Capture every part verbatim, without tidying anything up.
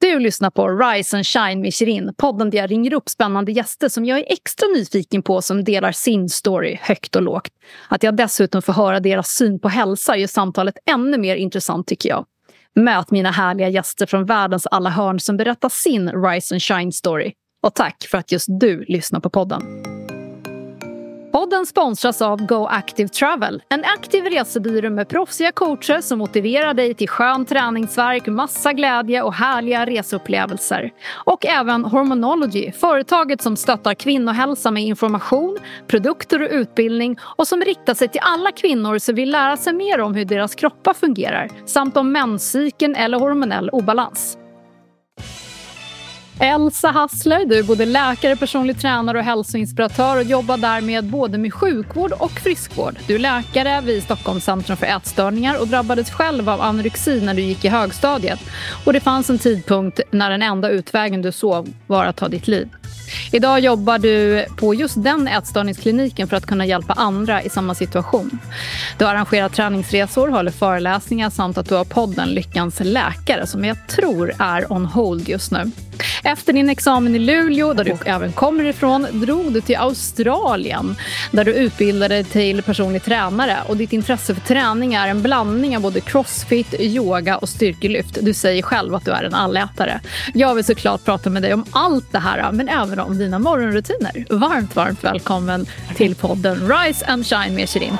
Du lyssnar på Rise and Shine med Shirin, podden där jag ringer upp spännande gäster som jag är extra nyfiken på, som delar sin story högt och lågt. Att jag dessutom får höra deras syn på hälsa gör samtalet ännu mer intressant, tycker jag. Möt mina härliga gäster från världens alla hörn som berättar sin Rise and Shine story. Och tack för att just du lyssnar på podden. Podden sponsras av Go Active Travel, en aktiv resebyrå med proffsiga coacher som motiverar dig till skön träningsvärk, massa glädje och härliga reseupplevelser. Och även Hormonology, företaget som stöttar kvinnohälsa med information, produkter och utbildning och som riktar sig till alla kvinnor som vill lära sig mer om hur deras kroppar fungerar samt om menscykeln eller hormonell obalans. Elsa Hassler, du är både läkare, personlig tränare och hälsoinspiratör och jobbar därmed både med sjukvård och friskvård. Du är läkare vid Stockholms centrum för ätstörningar och drabbades själv av anorexi när du gick i högstadiet. Och det fanns en tidpunkt när den enda utvägen du såg var att ta ditt liv. Idag jobbar du på just den ätstörningskliniken för att kunna hjälpa andra i samma situation. Du arrangerar träningsresor, håller föreläsningar samt att du har podden Lyckans läkare som jag tror är on hold just nu. Efter din examen i Luleå, där du även kommer ifrån, drog du till Australien där du utbildade dig till personlig tränare, och ditt intresse för träning är en blandning av både crossfit, yoga och styrkelyft. Du säger själv att du är en allätare. Jag vill såklart prata med dig om allt det här, men även om dina morgonrutiner. Varmt, varmt välkommen till podden Rise and Shine med Shirin.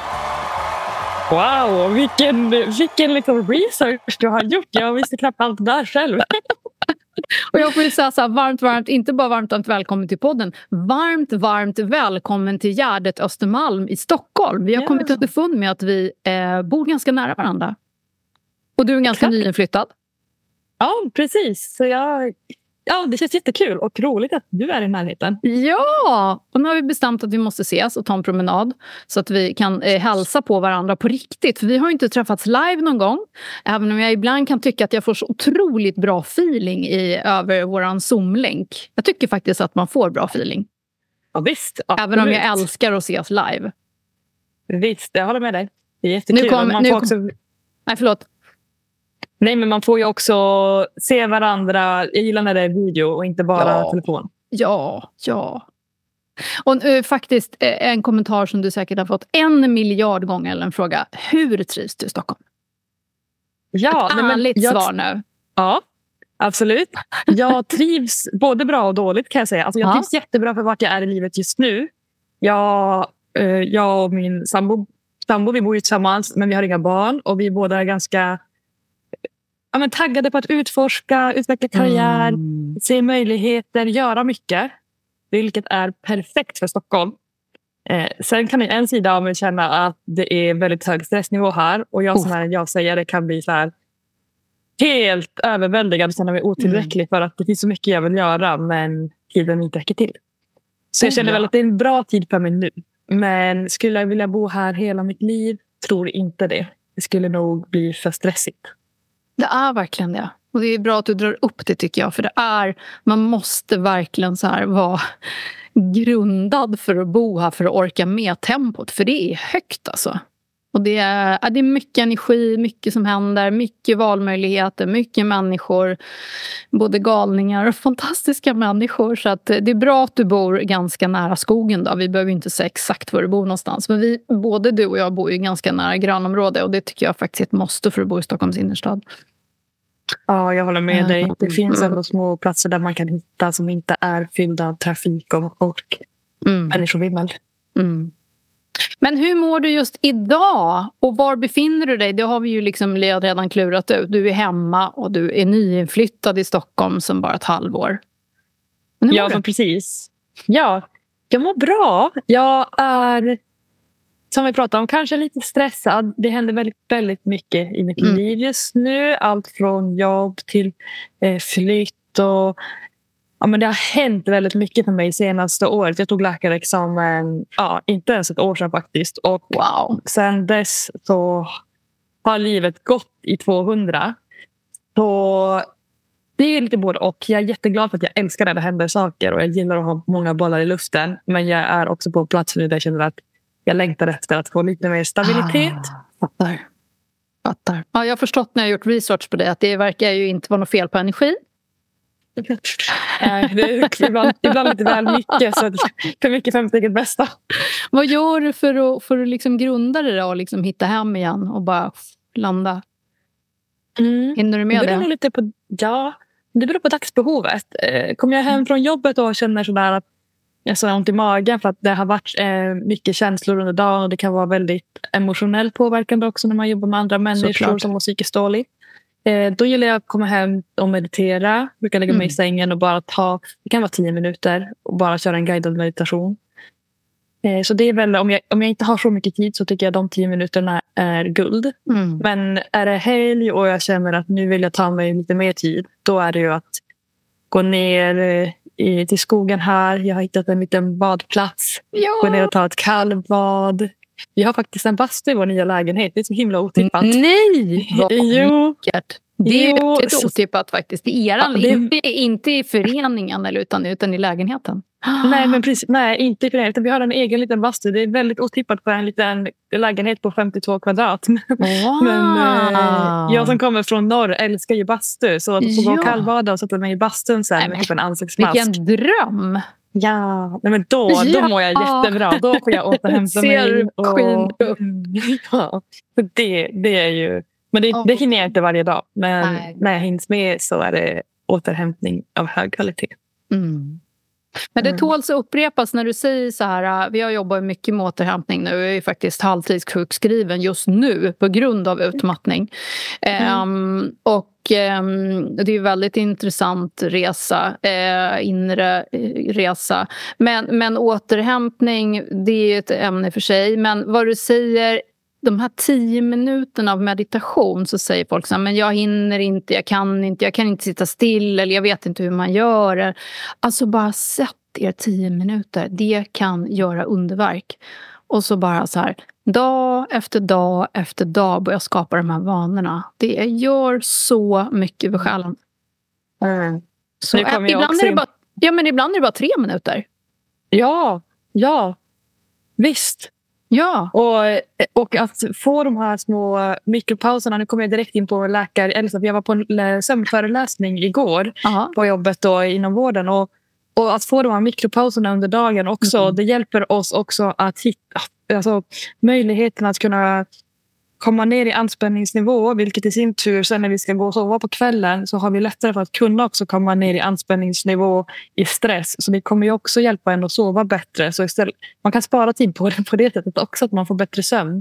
Wow, vilken, vilken liksom research du har gjort. Jag visste knappt allt där själv. Och jag får ju säga så här, varmt, varmt, inte bara varmt, varmt välkommen till podden. Varmt, varmt välkommen till Gärdet Östermalm i Stockholm. Vi har yeah. kommit underfund med att vi eh, bor ganska nära varandra. Och du är ganska Exakt. nyinflyttad. Ja, precis. Så jag... Ja, det känns jättekul och roligt att du är i närheten. Ja, och nu har vi bestämt att vi måste ses och ta en promenad så att vi kan eh, hälsa på varandra på riktigt. För vi har ju inte träffats live någon gång. Även om jag ibland kan tycka att jag får så otroligt bra feeling i, över våran Zoom-länk. Jag tycker faktiskt att man får bra feeling. Ja, visst. Absolut. Även om jag älskar att ses live. Visst, jag håller med dig. Det är jättekul. Nu kom, man nu får kom, också... Nej, förlåt. Nej, men man får ju också se varandra. Jag gillar när det är video och inte bara ja. telefon. Ja, ja. Och uh, faktiskt uh, en kommentar som du säkert har fått en miljard gånger, eller en fråga. Hur trivs du i Stockholm? Ja, Ett ärligt jag... svar nu. Ja, absolut. Jag trivs både bra och dåligt, kan jag säga. Alltså, jag ja. trivs jättebra för vart jag är i livet just nu. Jag, uh, jag och min sambo, sambo, vi bor ju tillsammans, men vi har inga barn. Och vi båda är ganska... Ja, men taggade på att utforska, utveckla karriär, mm. se möjligheter, göra mycket. Vilket är perfekt för Stockholm. Eh, sen kan jag en sida av mig känna att det är väldigt hög stressnivå här. Och jag som är en jag-sägare kan bli så här helt överväldigad och känna mig otillräcklig mm. för att det finns så mycket jag vill göra, men tiden inte räcker till. Så jag känner väl att det är en bra tid för mig nu. Men skulle jag vilja bo här hela mitt liv? Tror inte det. Det skulle nog bli för stressigt. Det är verkligen det. Och det är bra att du drar upp det, tycker jag. För det är, man måste verkligen så här vara grundad för att bo här, för att orka med tempot. För det är högt alltså. Och det är, det är mycket energi, mycket som händer, mycket valmöjligheter, mycket människor. Både galningar och fantastiska människor. Så att det är bra att du bor ganska nära skogen då. Vi behöver inte säga exakt var du bor någonstans. Men vi, både du och jag bor ju ganska nära grönområde. Och det tycker jag faktiskt är ett måste för att bo i Stockholms innerstad. Ja, jag håller med dig. Det finns ändå små platser där man kan hitta som inte är fyllda av trafik och folk. Mm. Människovimmel. Mm. Men hur mår du just idag? Och var befinner du dig? Det har vi ju liksom redan klurat ut. Du är hemma och du är nyinflyttad i Stockholm som bara ett halvår. Ja, men precis. Ja, jag mår bra. Jag är, som vi pratade om, kanske lite stressad. Det händer väldigt, väldigt mycket i mitt mm. liv just nu. Allt från jobb till eh, flytt och... Ja, men det har hänt väldigt mycket för mig senaste året. Jag tog läkarexamen, ja, inte ens ett år sedan faktiskt. Och wow, sen dess så har livet gått i tvåhundra. Så det är lite både och. Jag är jätteglad för att jag älskar när det händer saker. Och jag gillar att ha många bollar i luften. Men jag är också på plats nu där jag känner att jag längtar efter att få lite mer stabilitet. Ah, fattar. Fattar. Ja, jag har förstått när jag har gjort research på det att det verkar ju inte vara något fel på energi. Nej, det är ibland, ibland lite väl mycket. Så för mycket för mitt eget bästa. Vad gör du för att, för att liksom grunda det och liksom hitta hem igen och bara landa? Mm. Hinner du med det? Det beror lite på, ja, det beror på dagsbehovet. Kommer jag hem från jobbet och känner sådär att jag har ont i magen för att det har varit eh, mycket känslor under dagen och det kan vara väldigt emotionellt påverkande också när man jobbar med andra människor Såklart. Som mår psykiskt dåligt. Eh, då gillar jag att komma hem och meditera. Brukar lägga mig mm. i sängen och bara ta, det kan vara tio minuter och bara köra en guidad meditation. Eh, så det är väl, om jag, om jag inte har så mycket tid så tycker jag de tio minuterna är guld. Mm. Men är det helg och jag känner att nu vill jag ta mig lite mer tid, då är det ju att gå ner i, till skogen här. Jag har hittat en liten badplats. Ja. Gå ner och ta ett kallbad. Vi har faktiskt en bastu i vår nya lägenhet. Det är så himla otippat. Nej! Vad jo. Det är jo. Lite otippat faktiskt. I eran, ja, det... inte, inte i föreningen eller utan, utan i lägenheten. Nej, men precis, nej, inte i föreningen. Vi har en egen liten bastu. Det är väldigt otippat på en liten lägenhet på femtiotvå kvadrat. Wow. Men eh, jag som kommer från norr älskar ju bastu. Så att få ja. gå och kallbada och sätta mig i bastun sen nej, med typ en ansiktsmask. Vilken dröm! Ja, nej, men då, ja. då mår jag jättebra. Då får jag återhämta mig. Och, ja, det, det är ju... Men det, oh. det hinner jag inte varje dag. Men nej. när jag hinns med så är det återhämtning av hög kvalitet. Mm. Men det tåls att upprepas när du säger så här, vi har jobbat mycket med återhämtning nu. Jag är faktiskt halvtidssjukskriven just nu på grund av utmattning. Mm. Um, och um, det är väldigt intressant resa, uh, inre resa. Men, men återhämtning, det är ett ämne för sig. Men vad du säger, de här tio minuterna av meditation, så säger folk så här, men jag hinner inte, jag kan inte, jag kan inte sitta still eller jag vet inte hur man gör. Alltså bara sätt er tio minuter, det kan göra underverk. Och så bara så här, dag efter dag efter dag börja skapa de här vanorna. Det gör så mycket för själen. Mm. Så äh, ibland, är det bara, ja, men ibland är det bara tre minuter. Ja, ja, visst. Ja. Och, och att få de här små mikropauserna. Nu kommer jag direkt in på läkare. Eller jag var på en sömnföreläsning igår. Aha. På jobbet då, inom vården. Och, och att få de här mikropauserna under dagen också. Mm. Det hjälper oss också att hitta alltså, möjligheten att kunna komma ner i anspänningsnivå. Vilket i sin tur, sen när vi ska gå och sova på kvällen, så har vi lättare för att kunna också komma ner i anspänningsnivå i stress. Så det kommer ju också hjälpa en att sova bättre. Så istället, man kan spara tid på det på det sättet också, att man får bättre sömn.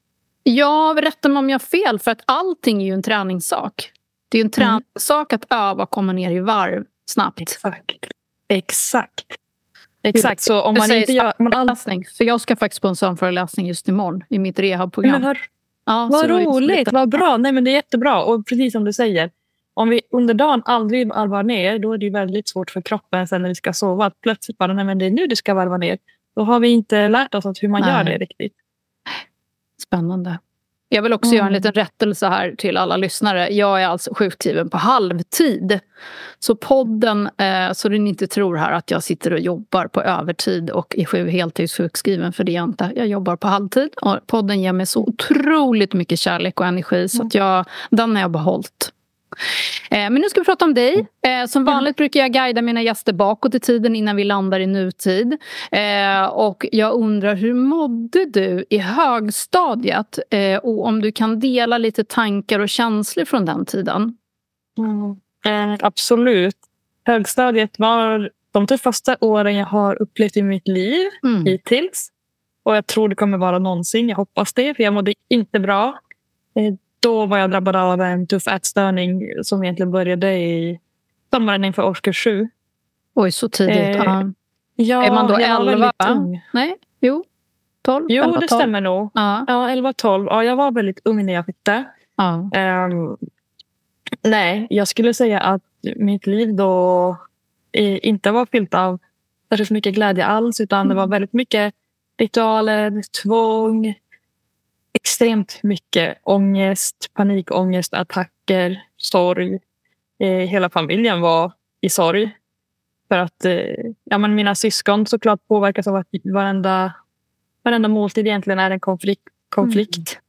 Ja, rätta mig om jag har fel, för att allting är ju en träningssak. Det är ju en träningssak mm. att öva och komma ner i varv snabbt. Exakt. Exakt. Exakt, så om man inte gör... Man all... För jag ska faktiskt på en sömnföreläsning just imorgon i mitt rehabprogram. Har... Ja, vad roligt, vad bra. Nej, men det är jättebra. Och precis som du säger, om vi under dagen aldrig varvar ner, då är det ju väldigt svårt för kroppen sen när vi ska sova. Att plötsligt bara, nej men det är nu du ska varva ner. Då har vi inte lärt oss att hur man nej. gör det riktigt. Spännande. Jag vill också mm. göra en liten rättelse här till alla lyssnare. Jag är alltså sjukskriven på halvtid. Så podden, eh, så ni inte tror här att jag sitter och jobbar på övertid och är sju heltidssjukskriven, för det är jag inte. Jag jobbar på halvtid och podden ger mig så otroligt mycket kärlek och energi så att jag, den har jag behållit. Eh, men nu ska vi prata om dig. Eh, som vanligt brukar jag guida mina gäster bakåt i tiden innan vi landar i nutid. Eh, och jag undrar, hur mådde du i högstadiet? Eh, och om du kan dela lite tankar och känslor från den tiden. Mm. Eh, absolut. Högstadiet var de tuffaste åren jag har upplevt i mitt liv mm. hittills. Och jag tror det kommer vara någonsin. Jag hoppas det, för jag mådde inte bra. Eh, Då var jag drabbad av en tuff ätstörning som egentligen började i sommaren inför årskurs sju. Oj, så tidigt. Eh, ja, är man då elva? Ung. Nej, jo. tolv? Jo, elva, det tolv. Stämmer nog. Ja, ja elva tolv. Ja, jag var väldigt ung när jag flyttade. Ja. Um, nej, jag skulle säga att mitt liv då inte var fyllt av särskilt mycket glädje alls. Utan mm. det var väldigt mycket ritualer, tvång. Extremt mycket ångest, panikångest, attacker, sorg. Eh, hela familjen var i sorg. För att eh, ja, men mina syskon såklart påverkas av att varenda, varenda måltid egentligen är en konflikt. konflikt. Mm.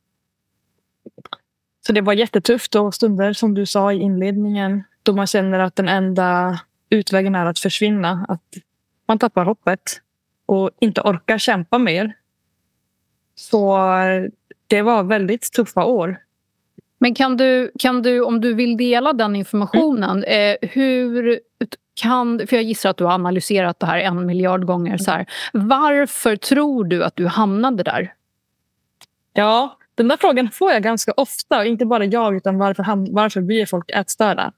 Så det var jättetufft och stunder, som du sa i inledningen, då man känner att den enda utvägen är att försvinna. Att man tappar hoppet och inte orkar kämpa mer. Så det var väldigt tuffa år. Men kan du, kan du, om du vill dela den informationen, mm. eh, hur kan, för jag gissar att du har analyserat det här en miljard gånger. Så här, varför tror du att du hamnade där? Ja, den där frågan får jag ganska ofta. Inte bara jag, utan varför, varför blir folk ätstörda?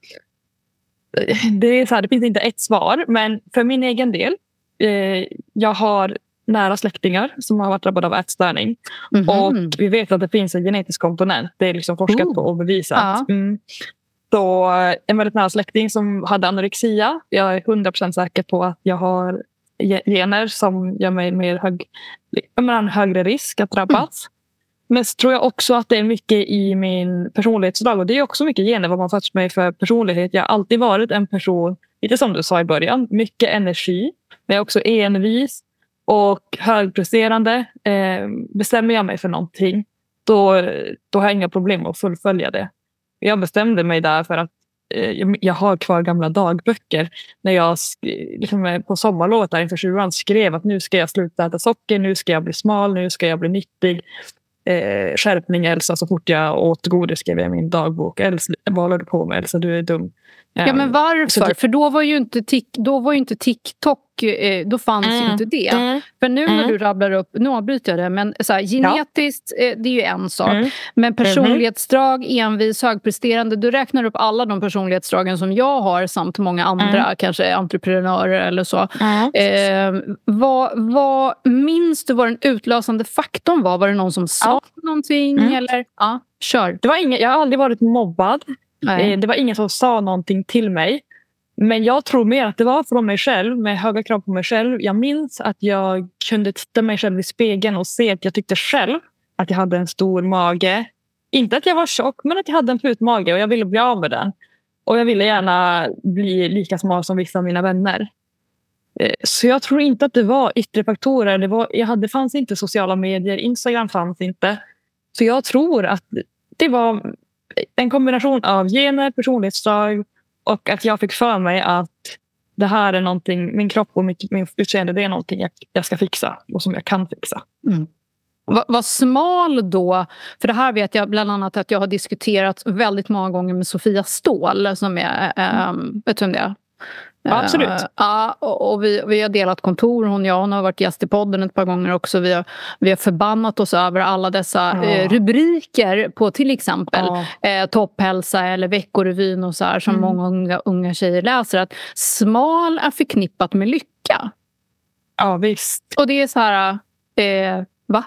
Det är så här, det finns inte ett svar, men för min egen del, eh, jag har nära släktingar som har varit drabbade av ätstörning. Mm-hmm. Och vi vet att det finns en genetisk komponent. Det är liksom forskat oh. på och bevisat. Ja. Mm. Så en väldigt nära släkting som hade anorexia. Jag är hundra procent säker på att jag har gener som gör mig mer hög, en högre risk att drabbas. Mm. Men så tror jag också att det är mycket i min personlighetsdrag. Och det är också mycket gener vad man fått mig för personlighet. Jag har alltid varit en person, lite som du sa i början, mycket energi. Men jag är också envis och högpresterande. Eh, bestämmer jag mig för någonting, då, då har jag inga problem att fullfölja det. Jag bestämde mig där för att eh, jag, jag har kvar gamla dagböcker. När jag liksom, på sommarlovet där inför tjugoan skrev att nu ska jag sluta äta socker, nu ska jag bli smal, nu ska jag bli nyttig. Eh, skärpning Elsa, så fort jag åt godis skrev jag i min dagbok. Elsa, vad håller du på med Elsa, du är dum. Ja, ja men varför? Det... För då var ju inte, tic... då var ju inte TikTok, eh, då fanns mm. ju inte det. Mm. För nu när mm. du rabblar upp, nu avbryter jag det, men så här, genetiskt, ja. eh, det är ju en sak. Mm. Men personlighetsdrag, envis, högpresterande, du räknar upp alla de personlighetsdragen som jag har samt många andra, mm. kanske entreprenörer eller så. Mm. Eh, vad, vad minns du vad den utlösande faktorn var? Var det någon som sa ja. någonting? Mm. Eller? Ja, kör. Det var ingen, jag har aldrig varit mobbad. Nej. Det var ingen som sa någonting till mig. Men jag tror mer att det var från mig själv, med höga krav på mig själv. Jag minns att jag kunde titta mig själv i spegeln och se att jag tyckte själv att jag hade en stor mage. Inte att jag var tjock, men att jag hade en fut mage och jag ville bli av med den. Och jag ville gärna bli lika smal som vissa av mina vänner. Så jag tror inte att det var yttre faktorer. Det, var, jag hade, det fanns inte sociala medier, Instagram fanns inte. Så jag tror att det var en kombination av gener, personlighetsdrag och att jag fick för mig att det här är någonting, min kropp och mitt, min utseende, det är någonting jag, jag ska fixa och som jag kan fixa. Mm. Vad, vad smal då, för det här vet jag bland annat att jag har diskuterat väldigt många gånger med Sofia Ståhl som är, ähm, vet du om det är? Ja, absolut. Uh, ja, och, och vi, vi har delat kontor. Hon, jag, hon har varit gäst i podden ett par gånger också. Vi har, vi har förbannat oss över alla dessa uh. eh, rubriker på till exempel uh. eh, topphälsa eller veckorevyn och så här, som mm. många unga, unga tjejer läser. Att smal är förknippat med lycka. Ja, visst. Och det är så här, eh, va?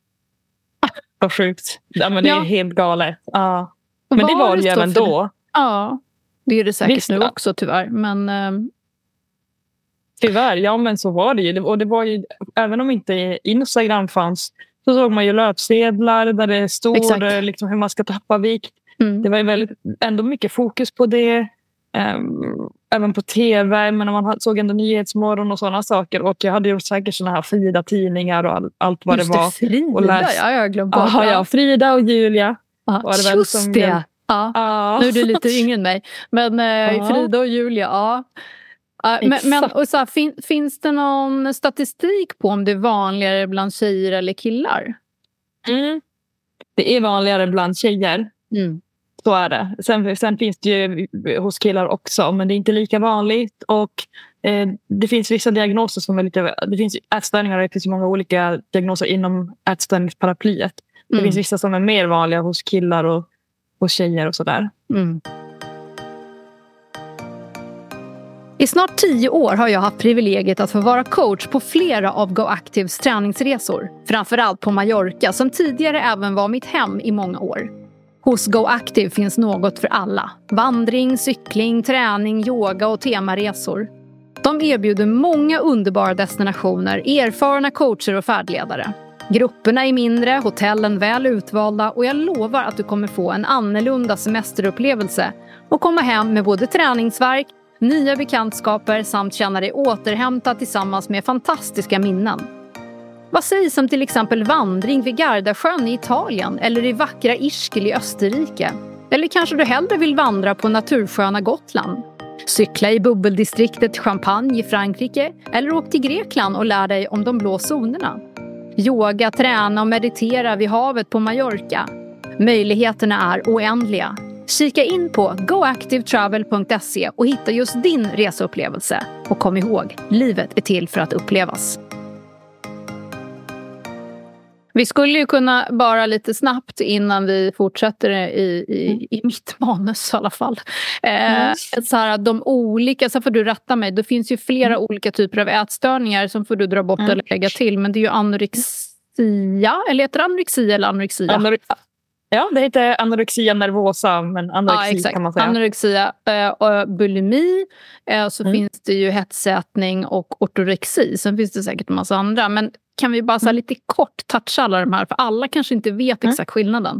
Vad sjukt. Ja, men det ja. är helt galet. Ja. Men var det var det ju även då. Ja. Det är det säkert Visst, nu också tyvärr. Men, um... Tyvärr, ja men så var det ju. Och det var ju, även om inte Instagram fanns, så såg man ju löpsedlar där det stod liksom, hur man ska tappa vikt. Mm. Det var ju väldigt, ändå mycket fokus på det. Um, även på tv, men man såg ändå Nyhetsmorgon och sådana saker. Och jag hade ju säkert sådana här Frida-tidningar och all, allt vad Just det var. Just det, Frida, och läst... ja jag har glömt bort. Aha, ja, Frida och Julia. Ah, var det just som det! Jag... Ja, ah. Nu är du lite yngre än mig. Men eh, ah. Frida och Julia, ja. Ah, men men och så här, fin, finns det någon statistik på om det är vanligare bland tjejer eller killar? Mm. Det är vanligare bland tjejer. Mm. Så är det. Sen, sen finns det ju hos killar också, men det är inte lika vanligt. Och eh, det finns vissa diagnoser som är lite... Det finns ätstörningar och det finns många olika diagnoser inom ätstörningsparaplyet. Det mm. finns vissa som är mer vanliga hos killar och och tjejer och sådär. Mm. I snart tio år har jag haft privilegiet att få vara coach på flera av GoActives träningsresor. Framförallt på Mallorca som tidigare även var mitt hem i många år. Hos GoActive finns något för alla. Vandring, cykling, träning, yoga och temaresor. De erbjuder många underbara destinationer, erfarna coacher och färdledare. Grupperna är mindre, hotellen väl utvalda och jag lovar att du kommer få en annorlunda semesterupplevelse och komma hem med både träningsverk, nya bekantskaper samt känna dig återhämtad tillsammans med fantastiska minnen. Vad sägs om till exempel vandring vid Gardasjön i Italien eller i vackra Ischgl i Österrike? Eller kanske du hellre vill vandra på natursköna Gotland? Cykla i bubbeldistriktet Champagne i Frankrike eller åk till Grekland och lär dig om de blå zonerna. Yoga, träna och meditera vid havet på Mallorca. Möjligheterna är oändliga. Kika in på go active travel punkt se och hitta just din reseupplevelse. Och kom ihåg, livet är till för att upplevas. Vi skulle ju kunna bara lite snabbt innan vi fortsätter i, i, i mitt manus i alla fall. Eh, mm. så här, de olika, så får du rätta mig, det finns ju flera mm. olika typer av ätstörningar som får du dra bort mm. eller lägga till. Men det är ju anorexia, eller heter det anorexia eller anorexia? Anorexia. Ja, det heter anorexia nervosa, men anorexi ja, kan man säga. Anorexia eh, och bulimi, eh, så mm. finns det ju hetsätning och ortorexi. Sen finns det säkert en massa andra. Men kan vi bara så här, lite kort toucha alla de här? För alla kanske inte vet mm. exakt skillnaden.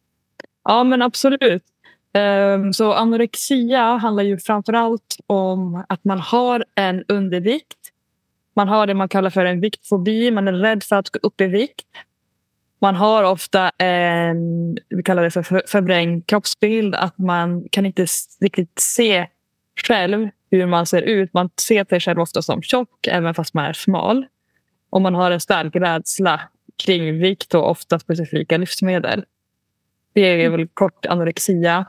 Ja, men absolut. Um, så anorexia handlar ju framförallt om att man har en undervikt. Man har det man kallar för en viktfobi. Man är rädd för att gå upp i vikt. Man har ofta en, vi kallar det för förvrängd kroppsbild, att man kan inte riktigt se själv hur man ser ut. Man ser sig själv ofta som tjock, även fast man är smal. Och man har en stark rädsla kring vikt och ofta specifika livsmedel. Det är väl kort anorexia.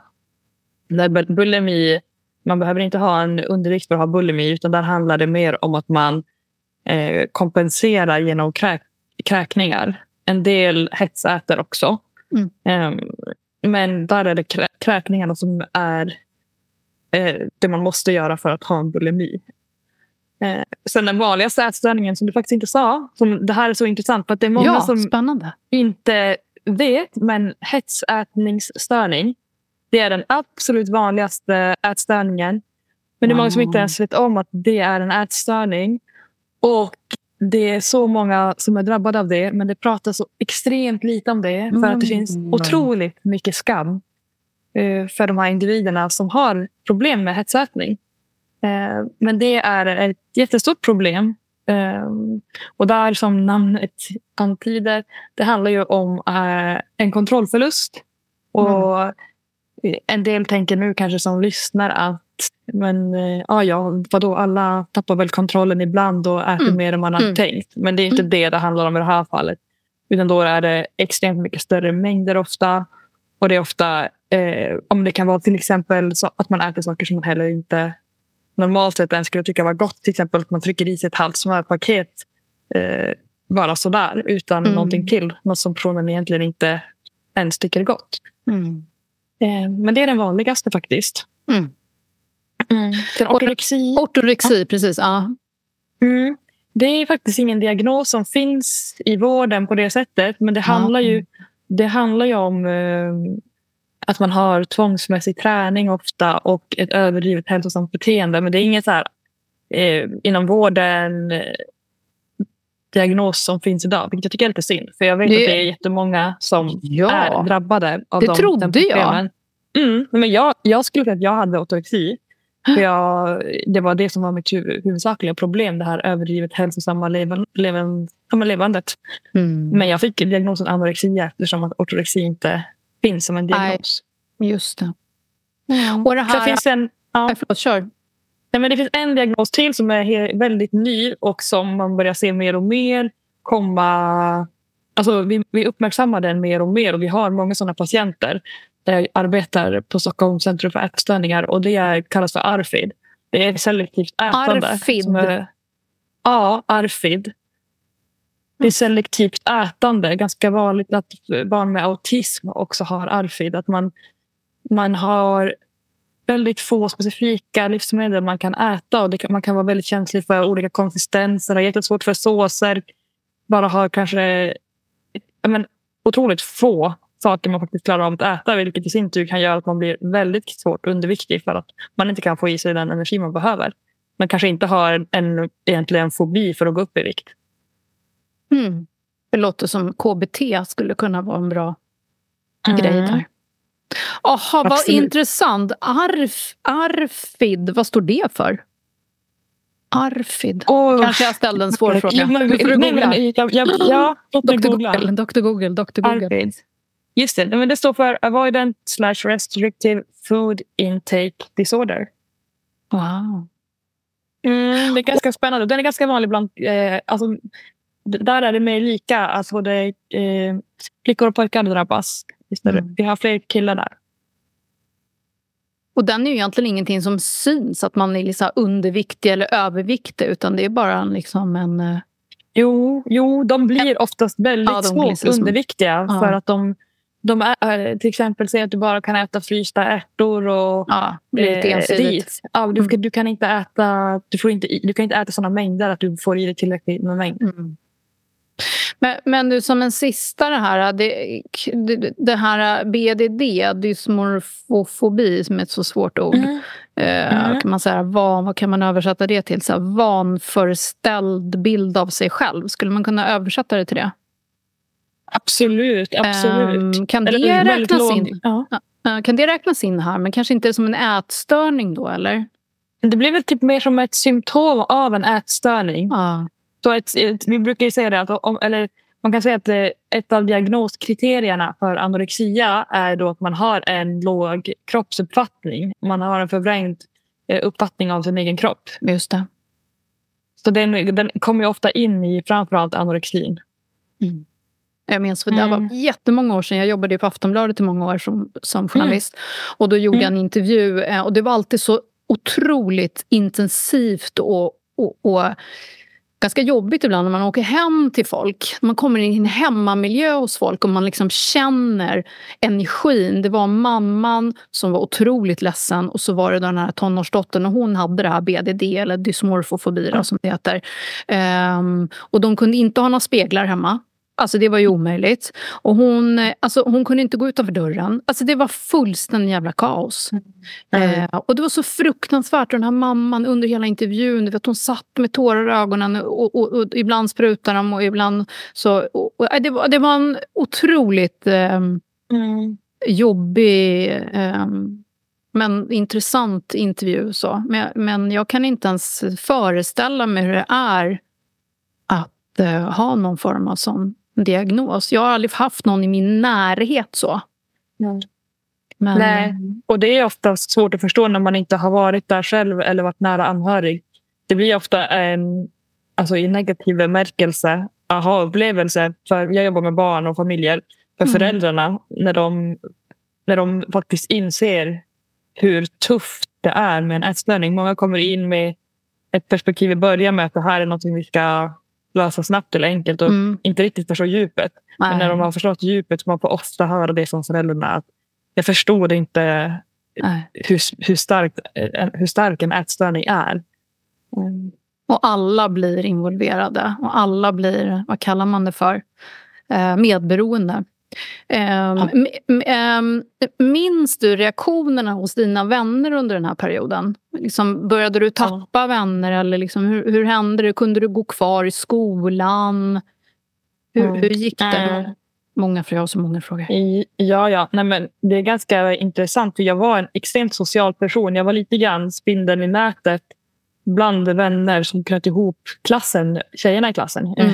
Där bulimi, man behöver inte ha en undervikt för att ha bulimi, utan där handlar det mer om att man eh, kompenserar genom kräk, kräkningar. En del hetsäter också. Mm. Um, men där är det krä- kräkningarna som är eh, det man måste göra för att ha en bulimi. Eh, sen den vanligaste ätstörningen som du faktiskt inte sa. Som, det här är så intressant för att det är många ja, som spännande. inte vet. Men hetsätningsstörning, det är den absolut vanligaste ätstörningen. Men det är många som inte ens vet om att det är en ätstörning. Och det är så många som är drabbade av det, men det pratas så extremt lite om det för mm. att det finns otroligt mycket skam eh, för de här individerna som har problem med hetsätning. Eh, men det är ett jättestort problem. Eh, och där som namnet antyder, det handlar ju om eh, en kontrollförlust. Och mm. en del tänker nu kanske som lyssnar att men ja, ja, vadå, alla tappar väl kontrollen ibland och äter mm. mer än man har mm. tänkt. Men det är inte mm. det det handlar om i det här fallet. Utan då är det extremt mycket större mängder ofta. Och det är ofta, eh, om det kan vara till exempel så att man äter saker som man heller inte normalt sett ens skulle tycka var gott. Till exempel att man trycker i sig ett halvt smörpaket eh, bara sådär utan mm. någonting till. Något som personen egentligen inte ens tycker är gott. Mm. Eh, men det är den vanligaste faktiskt. Mm. Mm. Ortorexi. Ortorexi, precis. Ja. Mm. Det är faktiskt ingen diagnos som finns i vården på det sättet. Men det handlar ju, det handlar ju om eh, att man har tvångsmässig träning ofta och ett överdrivet hälsosamt beteende. Men det är inget så här eh, inom vården eh, diagnos som finns idag. Vilket jag tycker är lite synd. För jag vet det... att det är jättemånga som ja. är drabbade av det de trodde jag. Mm. Men jag, jag skulle säga att jag hade ortorexi. För jag, det var det som var mitt huvudsakliga problem. Det här överdrivet hälsosamma leven, leven, levandet. Mm. Men jag fick diagnosen anorexia eftersom att ortorexi inte finns som en diagnos. Nej, just det. Mm. Och det här... Så finns en, ja. Förlåt, kör. Nej, men det finns en diagnos till som är väldigt ny och som man börjar se mer och mer komma... Alltså vi, vi uppmärksammar den mer och mer och vi har många sådana patienter. Jag arbetar på Stockholm Centrum för ätstörningar och det är, kallas för A R F I D. Det är selektivt ätande. A R F I D? Är, ja, A R F I D. Det är selektivt ätande. Ganska vanligt att barn med autism också har A R F I D. Att man, man har väldigt få specifika livsmedel man kan äta. Och det kan, man kan vara väldigt känslig för olika konsistenser. Ha jättesvårt för såser. Bara ha kanske men, otroligt få saker man faktiskt klarar av att äta, vilket i sin tur kan göra att man blir väldigt svårt underviktig för att man inte kan få i sig den energi man behöver. Man kanske inte har en, egentligen en fobi för att gå upp i vikt. Mm. Det låter som K B T skulle kunna vara en bra mm. grej där. Jaha, vad intressant. Arf, Arfid, vad står det för? Arfid. Oh. Kanske jag ställde en svår fråga. Nu får du googla. Ja, ja, ja, doktor Google, doktor Google, doktor Google. Arfid. Just det, men det står för Avoidant slash Restrictive Food Intake Disorder. Wow. Mm, det är ganska spännande. Den är ganska vanlig bland... Eh, alltså, där är det mer lika att både eh, flickor och pojkar drabbas. Mm. Vi har fler killar där. Och den är ju egentligen ingenting som syns, att man är liksom underviktig eller överviktig, utan det är bara liksom en... Eh... Jo, jo, de blir oftast väldigt ja, svårt liksom underviktiga ja. För att de, de är, till exempel säger att du bara kan äta frysta ärtor och ja, eh, ris. Ja, du, mm. du kan inte äta du får inte, du kan inte äta sådana mängder att du får i dig tillräckligt med mängd. Mm. Men, men du, som en sista det här, det, det, det här B D D, dysmorfofobi, som är ett så svårt ord. Mm. Eh, mm. Kan man säga, vad, vad kan man översätta det till? Så här, vanförställd bild av sig själv. Skulle man kunna översätta det till det? Absolut, absolut. Um, kan, det räknas in? Ja. Uh, kan det räknas in här? Men kanske inte som en ätstörning då, eller? Det blir väl typ mer som ett symptom av en ätstörning. Uh. Så ett, ett, vi brukar ju säga det, att om, eller man kan säga att ett av diagnoskriterierna för anorexia är då att man har en låg kroppsuppfattning. Man har en förvrängd uppfattning av sin egen kropp. Just det. Så den, den kommer ju ofta in i framförallt anorexin. Mm. Jag minns, för det var mm. jättemånga år sedan. Jag jobbade på Aftonbladet i många år som, som journalist. Mm. Och då gjorde mm. jag en intervju. Och det var alltid så otroligt intensivt och, och, och ganska jobbigt ibland när man åker hem till folk. Man kommer in i en hemmamiljö hos folk och man liksom känner energin. Det var mamman som var otroligt ledsen och så var det den här tonårsdottern och hon hade det här B D D eller dysmorfofobi mm. som det heter. Um, och de kunde inte ha några speglar hemma. Alltså det var ju omöjligt. Och hon, alltså hon kunde inte gå utanför dörren. Alltså det var fullständigt jävla kaos. Mm. Eh, och det var så fruktansvärt. Den här mamman under hela intervjun, du vet, hon satt med tårar i ögonen. Och, och, och ibland sprutade de och ibland så... Och, och, det, var, det var en otroligt eh, mm. jobbig eh, men intressant intervju. Så. Men, men jag kan inte ens föreställa mig hur det är att eh, ha någon form av sån diagnos. Jag har aldrig haft någon i min närhet så. Mm. Men... Nej, och det är ofta svårt att förstå när man inte har varit där själv eller varit nära anhörig. Det blir ofta en, alltså i negativ bemärkelse, aha-upplevelse, för jag jobbar med barn och familjer, för mm. föräldrarna, när de, när de faktiskt inser hur tufft det är med en ätstörning. Många kommer in med ett perspektiv i början med att det här är något som vi ska lösa snabbt eller enkelt och mm. inte riktigt förstå djupet. Nej. Men när de har förstått djupet så man får ofta höra det från föräldrarna att jag förstod inte hur, hur, starkt, hur stark en ätstörning är. Mm. Och alla blir involverade och alla blir, vad kallar man det för? Eh, medberoende. Um, um, minns du reaktionerna hos dina vänner under den här perioden? Liksom, började du tappa ja. vänner eller liksom, hur, hur hände det? Kunde du gå kvar i skolan? Hur, mm. hur gick det? Mm. Många frågor, så många frågor. Ja, ja. Nej, men det är ganska intressant för jag var en extremt social person. Jag var lite grann spindeln i nätet bland vänner som knöt ihop klassen, tjejerna i klassen. Mm.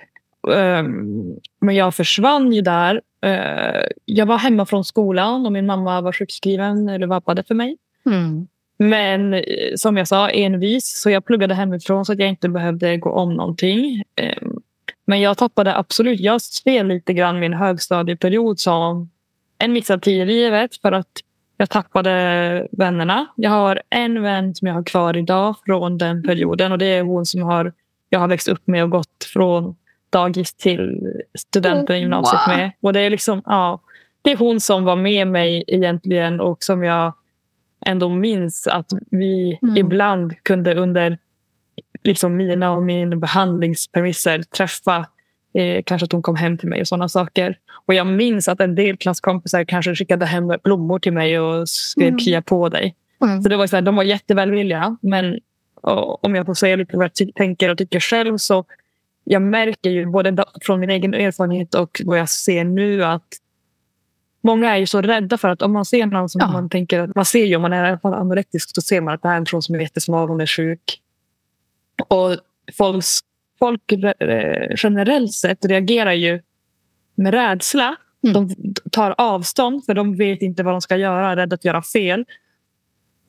Um, men jag försvann ju där. Uh, jag var hemma från skolan och min mamma var sjukskriven eller vabbade för mig. Mm. Men som jag sa, envis. Så jag pluggade hemifrån så att jag inte behövde gå om någonting. Um, men jag tappade absolut. Jag ser lite grann min högstadieperiod som en mixad tid i livet. För att jag tappade vännerna. Jag har en vän som jag har kvar idag från den perioden. Och det är hon som har, jag har växt upp med och gått från dagis till studenten i gymnasiet wow. med. Och det är liksom, ja, det är hon som var med mig egentligen och som jag ändå minns att vi mm. ibland kunde under liksom mina och min behandlingspremisser träffa eh, kanske att hon kom hem till mig och sådana saker. Och jag minns att en del klasskompisar kanske skickade hem blommor till mig och skrev mm. kia på dig. Mm. Så det var så här, de var jättevälvilliga, men och, om jag får säga lite vad jag tänker och tycker själv så jag märker ju både från min egen erfarenhet och vad jag ser nu att många är ju så rädda för att om man ser någon som ja. man tänker att man ser ju om man är anorektisk så ser man att det här är en person som är jättesmal, hon är sjuk. Och folk, folk generellt sett reagerar ju med rädsla. Mm. De tar avstånd för de vet inte vad de ska göra, är rädda att göra fel. Och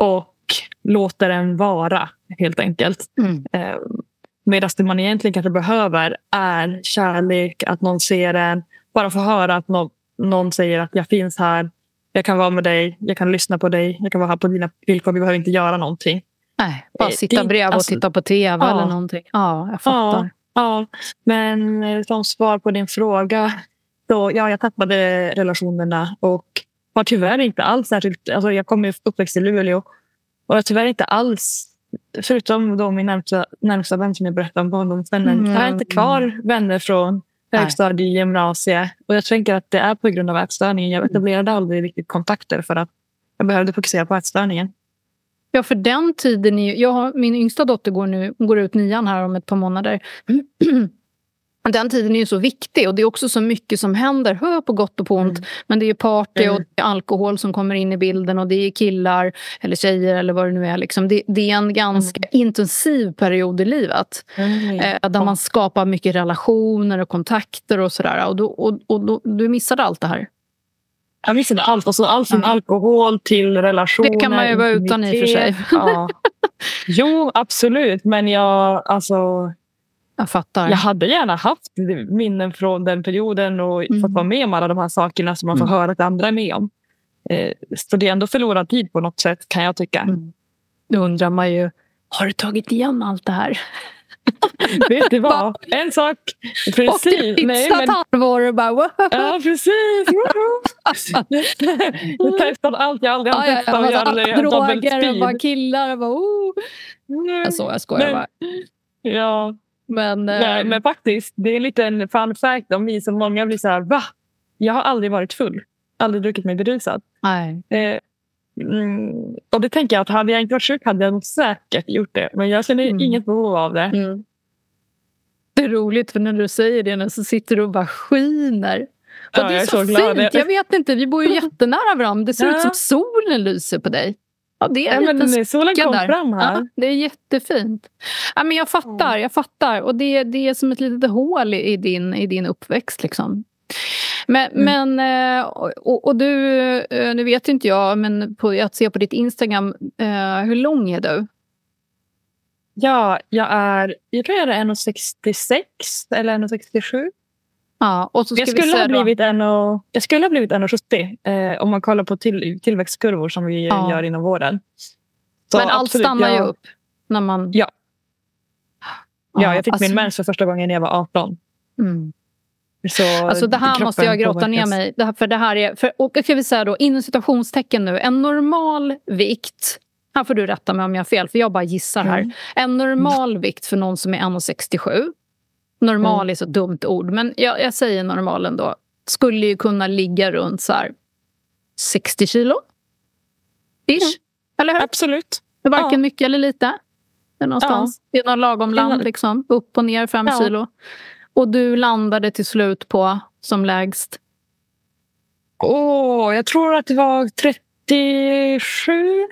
låter den vara helt enkelt. Mm. Eh, medan det man egentligen kanske behöver är kärlek, att någon ser en, bara få höra att någon, någon säger att jag finns här, jag kan vara med dig, jag kan lyssna på dig, jag kan vara här på dina villkor, vi behöver inte göra någonting. Nej, bara sitta bredvid och titta på tv ja. eller någonting. Ja, jag fattar. Ja, ja. Men som svar på din fråga, så ja, jag tappade relationerna och har tyvärr inte alls särskilt, alltså jag kommer uppväxt i Luleå och jag tyvärr inte alls, förutom då min närmsta, närmsta vän som jag berättade om, barndomsvännen, mm. jag har inte kvar vänner från högstadie, gymnasie, och jag tänker att det är på grund av ätstörningen. Jag etablerade aldrig riktigt kontakter för att jag behövde fokusera på ätstörningen. Ja, för den tiden, är, jag har, min yngsta dotter går nu går ut nian här om ett par månader. Den tiden är ju så viktig och det är också så mycket som händer, hör på gott och på ont. Mm. Men det är ju party mm. och det är alkohol som kommer in i bilden och det är killar eller tjejer eller vad det nu är. Liksom. Det, det är en ganska mm. intensiv period i livet. Mm. Eh, där man skapar mycket relationer och kontakter och sådär. Och, då, och, och då, du missade allt det här. Jag missade allt. Alltså, allt från mm. alkohol till relationer. Det kan man ju vara utan i för sig. Ja. Jo, absolut. Men jag, alltså... Jag fattar. Jag hade gärna haft minnen från den perioden och mm. fått vara med om alla de här sakerna som man får mm. höra att andra är med om. Eh, så det är ändå förlorad tid på något sätt, kan jag tycka. Mm. Då undrar man ju, har du tagit igen allt det här? Vet du vad? En sak. Precis. Och det Nej, men... halvår och bara, wow. Ja, precis. Jag testade allt jag aldrig har testat. Ja, ja, ja. Droger och bara killar och bara, oh. Jag så, jag skojar men, bara. Ja. Men, Nej, äh... men faktiskt, det är en liten fun fact om mig som många blir så här, va? Jag har aldrig varit full. Aldrig druckit mig berusad. Nej. Eh, mm, och det tänker jag att hade jag inte varit sjuk hade jag nog säkert gjort det. Men jag känner mm. inget behov av det. Mm. Det är roligt för när du säger det nu så sitter du och bara skiner. Och ja, det är, är så, så glad. fint. Jag vet inte, vi bor ju jättenära varandra. Det ser ja. ut som solen lyser på dig. Ja, det är ja, men lite solen kom där. Fram här. Ja, det är jättefint. Ja, men jag fattar, jag fattar. Och det, det är som ett litet hål i, i, din, i din uppväxt liksom. Men, mm. men och, och du, nu vet inte jag, men på, att se på ditt Instagram, hur lång är du? Ja, jag är, jag tror jag är en komma sextiosex eller en komma sextiosju. Ja, och så ska jag, skulle vi se ha blivit en och, jag skulle ha blivit en komma sjuttio eh, om man kollar på till, tillväxtkurvor som vi ja. gör inom vården. Så men allt absolut, stannar ju jag, upp när man... Ja. Ja, jag fick alltså... min mens för första gången när jag var arton. Mm. Så alltså det här måste jag gråta ner mig. Det här, för det här är, för, och ska vi säga då, inom citationstecken nu, en normal vikt, här får du rätta mig om jag har fel, för jag bara gissar här. Mm. En normal mm. vikt för någon som är en komma sextiosju. Normal mm. är så dumt ord, men jag, jag säger normal ändå. Skulle ju kunna ligga runt så här sextio kilo. Ish. Mm. Eller hur? Absolut. Varken ja. mycket eller lite. Det är någonstans. Ja. Det är någon lagom land liksom. Upp och ner fem ja. kilo. Och du landade till slut på som lägst? Åh, oh, jag tror att det var trettiosju.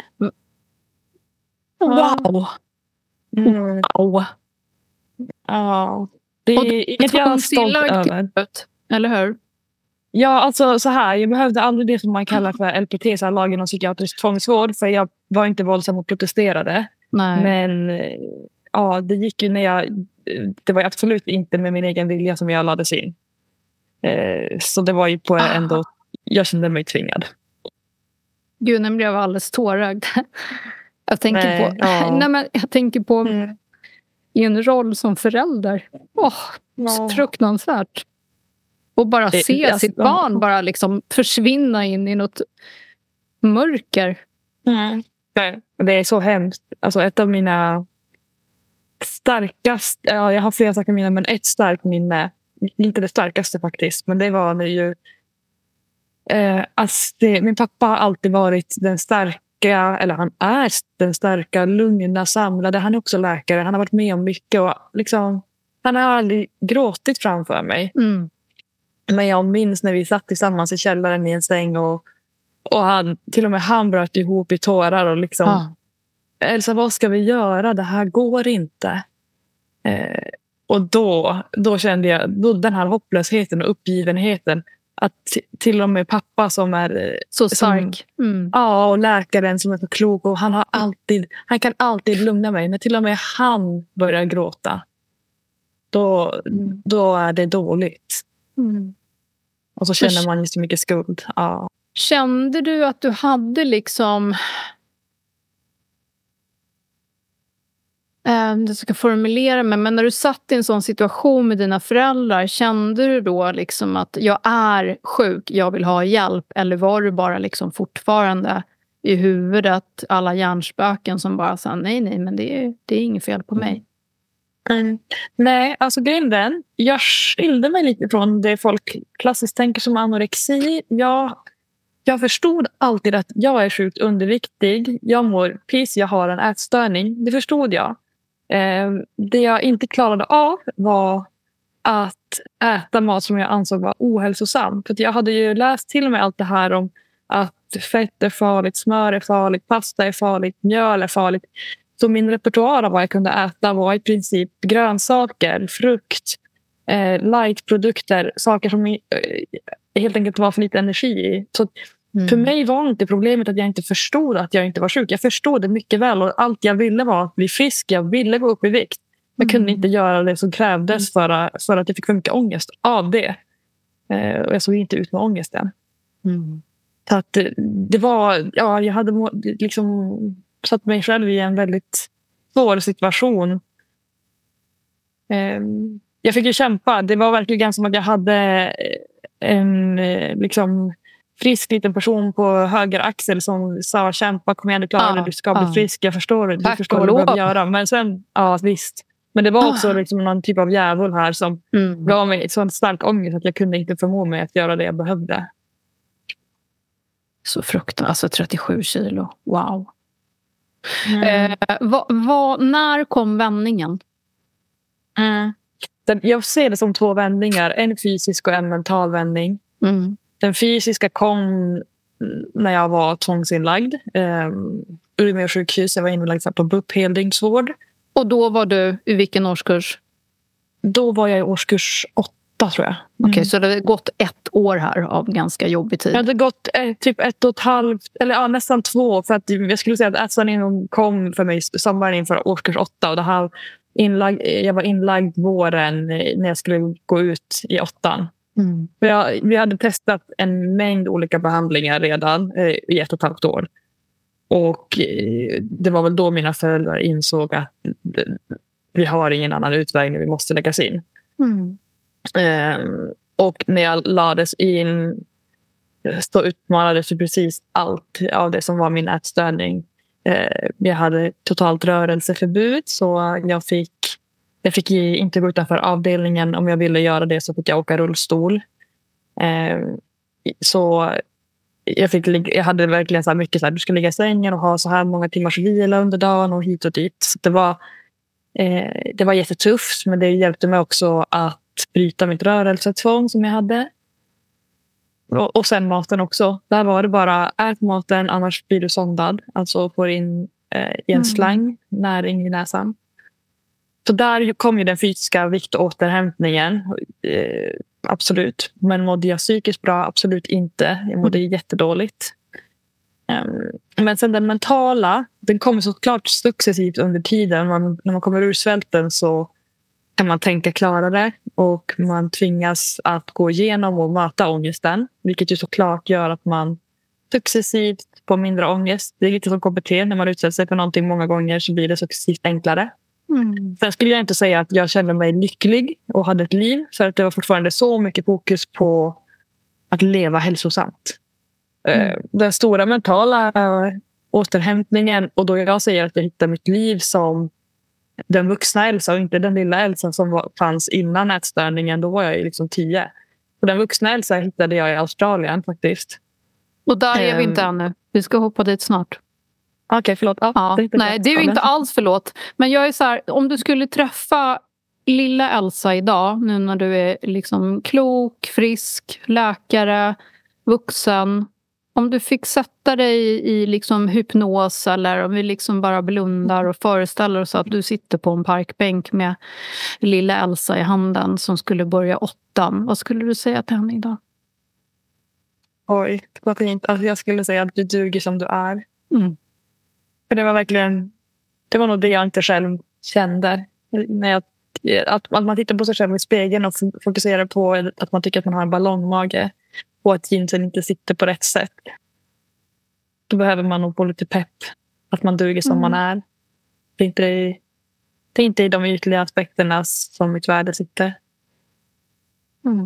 Wow. Mm. Wow. Ja. Det är inget jag är stolt över. Ut, eller hur? Ja, alltså så här. Jag behövde aldrig det som man kallar för L P T, så här, lagen om psykiatrisk tvångsvård. För jag var inte våldsam och protesterade. Nej. Men ja, det gick ju när jag... Det var absolut inte med min egen vilja som jag lades in. Eh, så det var ju på ah. ändå... Jag kände mig tvingad. Gud, nu blev jag alldeles tårögd. Jag tänker nej, på... Ja. Nej, men jag tänker på... Mm. I en roll som förälder. Åh, oh, fruktansvärt. Och bara det, se det, sitt ja. barn bara liksom försvinna in i något mörker. Mm. Det är så hemskt. Alltså ett av mina starkaste... Ja, jag har flera saker minne, men ett starkt minne. Inte det starkaste faktiskt, men det var när ju... Eh, alltså det, min pappa har alltid varit den starka, eller han är den starka, lugna, samlade. Han är också läkare. Han har varit med om mycket och liksom, han har aldrig gråtit framför mig. Mm. Men jag minns när vi satt tillsammans i källaren i en säng och, och han, till och med han bröt ihop i tårar och liksom ah. Elsa, vad ska vi göra? Det här går inte. Eh, och då, då kände jag, då, den här hopplösheten och uppgivenheten att till och med pappa som är så stark. Som, mm. Ja, och läkaren som är så klok. Och han, har alltid, han kan alltid lugna mig. När till och med han börjar gråta. Då, då är det dåligt. Mm. Och så känner man ju så mycket skuld. Ja. Kände du att du hade liksom... Jag ska formulera mig, men när du satt i en sån situation med dina föräldrar, kände du då liksom att jag är sjuk, jag vill ha hjälp, eller var du bara liksom fortfarande i huvudet alla hjärnspöken som bara sa nej, nej, men det är, det är inget fel på mig? Mm. Nej, alltså grejen den, jag skilde mig lite från det folk klassiskt tänker som anorexi. Jag, jag förstod alltid att jag är sjukt underviktig, jag mår piss, jag har en ätstörning, det förstod jag. Eh, det jag inte klarade av var att äta mat som jag ansåg var ohälsosam. För jag hade ju läst till och med allt det här om att fett är farligt, smör är farligt, pasta är farligt, mjöl är farligt. Så min repertoar av vad jag kunde äta var i princip grönsaker, frukt, eh, lightprodukter, saker som eh, helt enkelt var för lite energi i. Så mm. för mig var inte problemet att jag inte förstod att jag inte var sjuk. Jag förstod det mycket väl och allt jag ville var att bli frisk. Jag ville gå upp i vikt. Jag kunde Mm. inte göra det som krävdes för, för att jag fick för mycket ångest av det. Eh, och jag såg inte ut med ångesten. Mm. Så att det, det var, ja, jag hade må, liksom satt mig själv i en väldigt svår situation. Eh, jag fick ju kämpa. Det var verkligen som att jag hade en liksom frisk liten person på höger axel som sa kämpa, kom igen, du klarar det, du ska bli frisk, jag förstår det, du Tack förstår vad du behöver göra. Men sen, ja visst. Men det var också ah. liksom någon typ av djävul här som mm. gav mig sån stark ångest att jag kunde inte förmå mig att göra det jag behövde. Så fruktansvärt, alltså trettiosju kilo, wow. Mm. Eh, vad, vad, när kom vändningen? Mm. Den, jag ser det som två vändningar, en fysisk och en mental vändning. Mm. Den fysiska kom när jag var tvångsinlagd. Um, Umeå sjukhus, jag var inlagd på B U P heldygnsvård. Och då var du i vilken årskurs? Då var jag i årskurs åtta, tror jag. Mm. Okej, okay, så det har gått ett år här av ganska jobbig tid. Det hade gått eh, typ ett och ett halvt, eller ja, nästan två. För att jag skulle säga att ätstörningen kom för mig sommaren inför årskurs åtta. Och det här inlagd, jag var inlagd våren när jag skulle gå ut i åttan. Mm. Jag, vi hade testat en mängd olika behandlingar redan eh, i ett och ett halvt år. Och eh, det var väl då mina föräldrar insåg att eh, vi har ingen annan utväg när vi måste läggas in. Mm. Eh, och när jag lades in så utmanades precis allt av det som var min ätstörning. Eh, jag hade totalt rörelseförbud, så jag fick Jag fick inte gå utanför avdelningen. Om jag ville göra det så fick jag åka rullstol. Eh, så jag, fick, jag hade verkligen så här mycket så här, du ska ligga i sängen och ha så här många timmars vila under dagen och hit och dit. Så det var, eh, det var jättetufft, men det hjälpte mig också att bryta mitt rörelsetvång som jag hade. Och, och sen maten också. Där var det bara, ät maten, annars blir du sondad. Alltså får in eh, i en slang, mm. näring i näsan. Så där kom ju den fysiska viktåterhämtningen. Eh, absolut. Men mådde jag psykiskt bra? Absolut inte. Jag mådde mm. jättedåligt. Um, men sen den mentala, den kommer såklart successivt under tiden. Man, när man kommer ur svälten så kan man tänka klarare. Och man tvingas att gå igenom och möta ångesten. Vilket ju såklart gör att man successivt får mindre ångest. Det är lite som K B T. När man utsätter sig för någonting många gånger så blir det successivt enklare. Mm. Sen skulle jag inte säga att jag kände mig lycklig och hade ett liv, för att det var fortfarande så mycket fokus på att leva hälsosamt. Mm. Den stora mentala äh, återhämtningen, och då jag säger att jag hittar mitt liv som den vuxna Elsa och inte den lilla Elsa som var, fanns innan ätstörningen, då var jag ju liksom tio. Och den vuxna Elsa hittade jag i Australien faktiskt. Och där är um, vi inte ännu. Vi ska hoppa dit snart. Okej, okay, förlåt. Ah, ja, det nej, det är ju inte alls förlåt. Men jag är så här, om du skulle träffa lilla Elsa idag, nu när du är liksom klok, frisk, läkare, vuxen. Om du fick sätta dig i liksom hypnos, eller om vi liksom bara blundar och föreställer oss att du sitter på en parkbänk med lilla Elsa i handen som skulle börja åttan. Vad skulle du säga till henne idag? Oj, vad fint. Alltså jag skulle säga att du duger som du är. Mm. För det var verkligen, det var nog det jag inte själv kände. När jag, att, att man tittar på sig själv i spegeln och fokuserar på att man tycker att man har en ballongmage och att jeansen inte sitter på rätt sätt. Då behöver man nog få lite pepp. Att man duger som mm. man är. Det är, inte i, det är inte i de ytliga aspekterna som mitt värde sitter. Mm.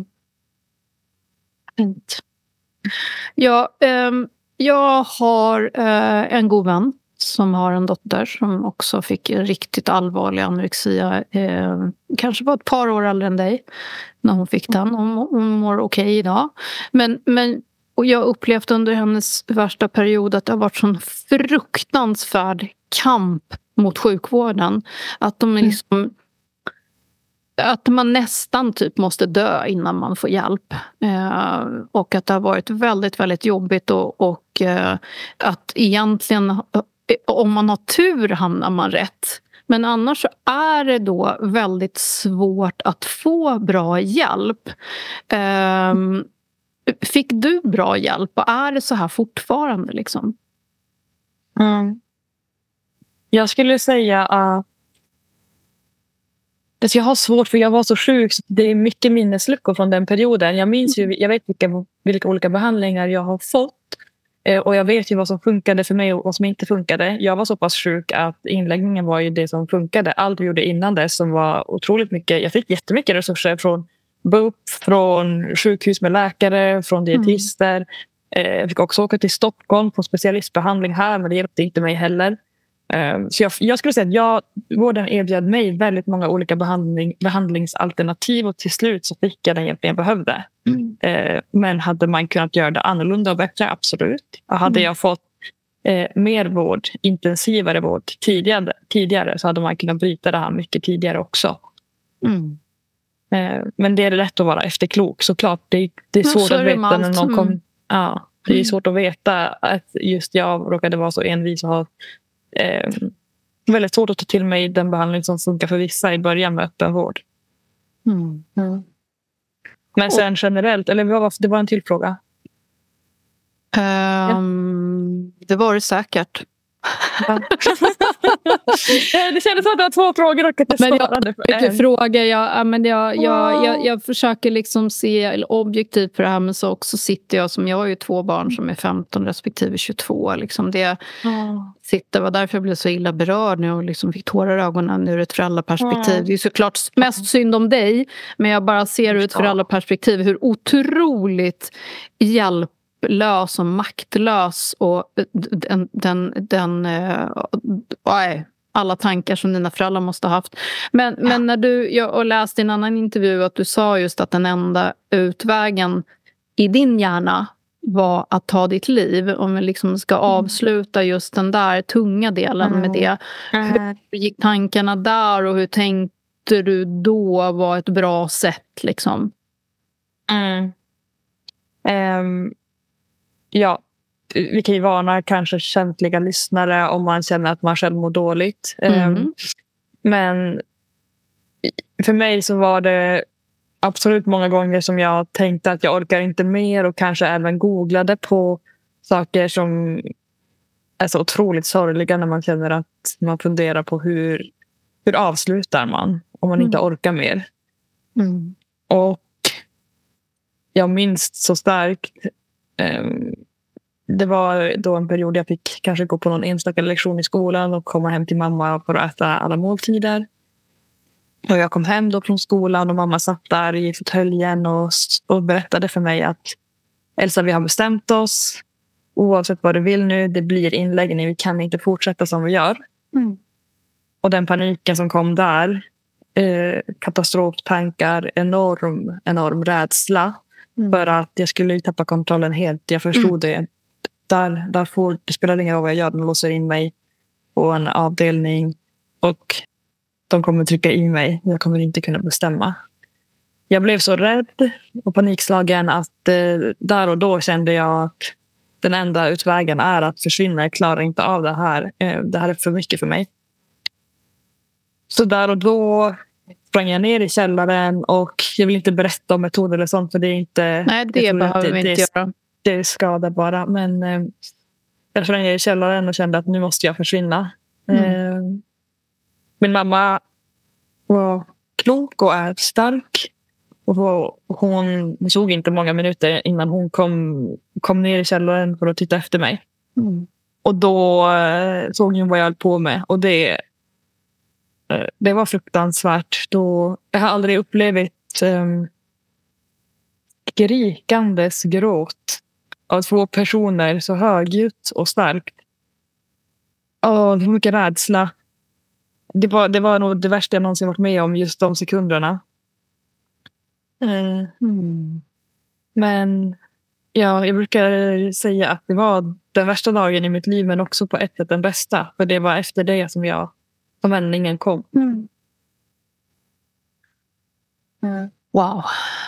Fint. Ja, eh, jag har eh, en god vän som har en dotter som också fick riktigt allvarlig anorexia. Eh, kanske var ett par år äldre än dig när hon fick den. Hon, hon mår okej okay idag. Men, men och jag upplevde under hennes värsta period att det har varit sån fruktansvärd kamp mot sjukvården. Att de är liksom... Att man nästan typ måste dö innan man får hjälp. Eh, och att det har varit väldigt, väldigt jobbigt. Och, och eh, att egentligen, eh, om man har tur hamnar man rätt. Men annars så är det då väldigt svårt att få bra hjälp. Eh, fick du bra hjälp? Och är det så här fortfarande liksom? Mm. Jag skulle säga att jag har svårt för jag var så sjuk så det är mycket minnesluckor från den perioden. Jag minns ju, jag vet vilka, vilka olika behandlingar jag har fått. Eh, och jag vet ju vad som funkade för mig och vad som inte funkade. Jag var så pass sjuk att inläggningen var ju det som funkade. Allt vi gjorde innan det som var otroligt mycket. Jag fick jättemycket resurser från B U P, från sjukhus med läkare, från dietister. Mm. Eh, jag fick också åka till Stockholm på specialistbehandling här men det hjälpte inte mig heller. Så jag, jag skulle säga att jag, vården erbjöd mig väldigt många olika behandling, behandlingsalternativ och till slut så fick jag den hjälp jag behövde. Mm. Eh, men hade man kunnat göra det annorlunda och bättre? Absolut. Och hade mm. jag fått eh, mer vård, intensivare vård tidigare, tidigare så hade man kunnat bryta det här mycket tidigare också. Mm. Eh, men det är rätt att vara efterklok såklart. Det, det är svårt så att veta när någon kom... Mm. Ja, det är mm. svårt att veta att just jag råkade vara så envis och ha Eh, väldigt svårt att ta till mig den behandling som funkar för vissa i början med öppenvård. Mm. Mm. Men sen och, generellt, eller vad var det var en till fråga? Um, ja. Det var det säkert. Det kändes som att det var två frågor och att jag svarade för en. Fråga, jag, men jag, jag, jag, jag försöker liksom se objektivt på det här men så också sitter jag som jag har ju två barn som är femton respektive tjugotvå liksom det oh. sitter, var därför jag blev så illa berörd nu och liksom fick tårar i ögonen ur ett föräldraperspektiv. Oh. Det är såklart mest synd om dig men jag bara ser ur ett föräldraperspektiv hur otroligt hjälp lös och maktlös och den, den, den äh, äh, alla tankar som dina föräldrar måste ha haft. Men, ja. men när du, jag och läste i en annan intervju att du sa just att den enda utvägen i din hjärna var att ta ditt liv. Om vi liksom ska avsluta just den där tunga delen mm. med det. Mm. Hur gick tankarna där och hur tänkte du då var ett bra sätt liksom? Mm. Um. Ja, vi kan ju varna kanske känsliga lyssnare om man känner att man själv mår dåligt. Mm. Men för mig så var det absolut många gånger som jag tänkte att jag orkar inte mer och kanske även googlade på saker som är så otroligt sorgliga när man känner att man funderar på hur, hur avslutar man om man mm. inte orkar mer. Mm. Och jag minns så starkt det var då en period jag fick kanske gå på någon enstaka lektion i skolan och komma hem till mamma för att äta alla måltider. Och jag kom hem då från skolan och mamma satt där i fåtöljen och, och berättade för mig att Elsa, vi har bestämt oss. Oavsett vad du vill nu, det blir inläggning. Vi kan inte fortsätta som vi gör. Mm. Och den paniken som kom där, eh, katastroftankar, enorm, enorm rädsla. Mm. För att jag skulle tappa kontrollen helt. Jag förstod mm. det. Där, där får, det spelar ingen roll vad jag gör. De låser in mig på en avdelning. Och de kommer trycka i mig. Jag kommer inte kunna bestämma. Jag blev så rädd och panikslagen att eh, där och då kände jag att den enda utvägen är att försvinna. Jag klarar inte av det här. Eh, det här är för mycket för mig. Så där och då sprang jag ner i källaren och jag vill inte berätta om metoder eller sånt för det är inte... Nej, det behöver vi inte det, göra. skada bara. Men eh, jag sprang ner i källaren och kände att nu måste jag försvinna. Mm. Eh, min mamma var klok och är stark. Och hon såg inte många minuter innan hon kom, kom ner i källaren för att titta efter mig. Mm. Och då eh, såg hon vad jag höll på med. Och det, eh, det var fruktansvärt. Då, jag har aldrig upplevt eh, skrikandes gråt av två personer så högljutt och starkt. Åh, det var mycket rädsla. Det var, det var nog det värsta jag någonsin varit med om just de sekunderna. Mm. Men ja, jag brukar säga att det var den värsta dagen i mitt liv, men också på ett sätt den bästa. För det var efter det som jag som vändningen kom. Mm. Mm. Wow.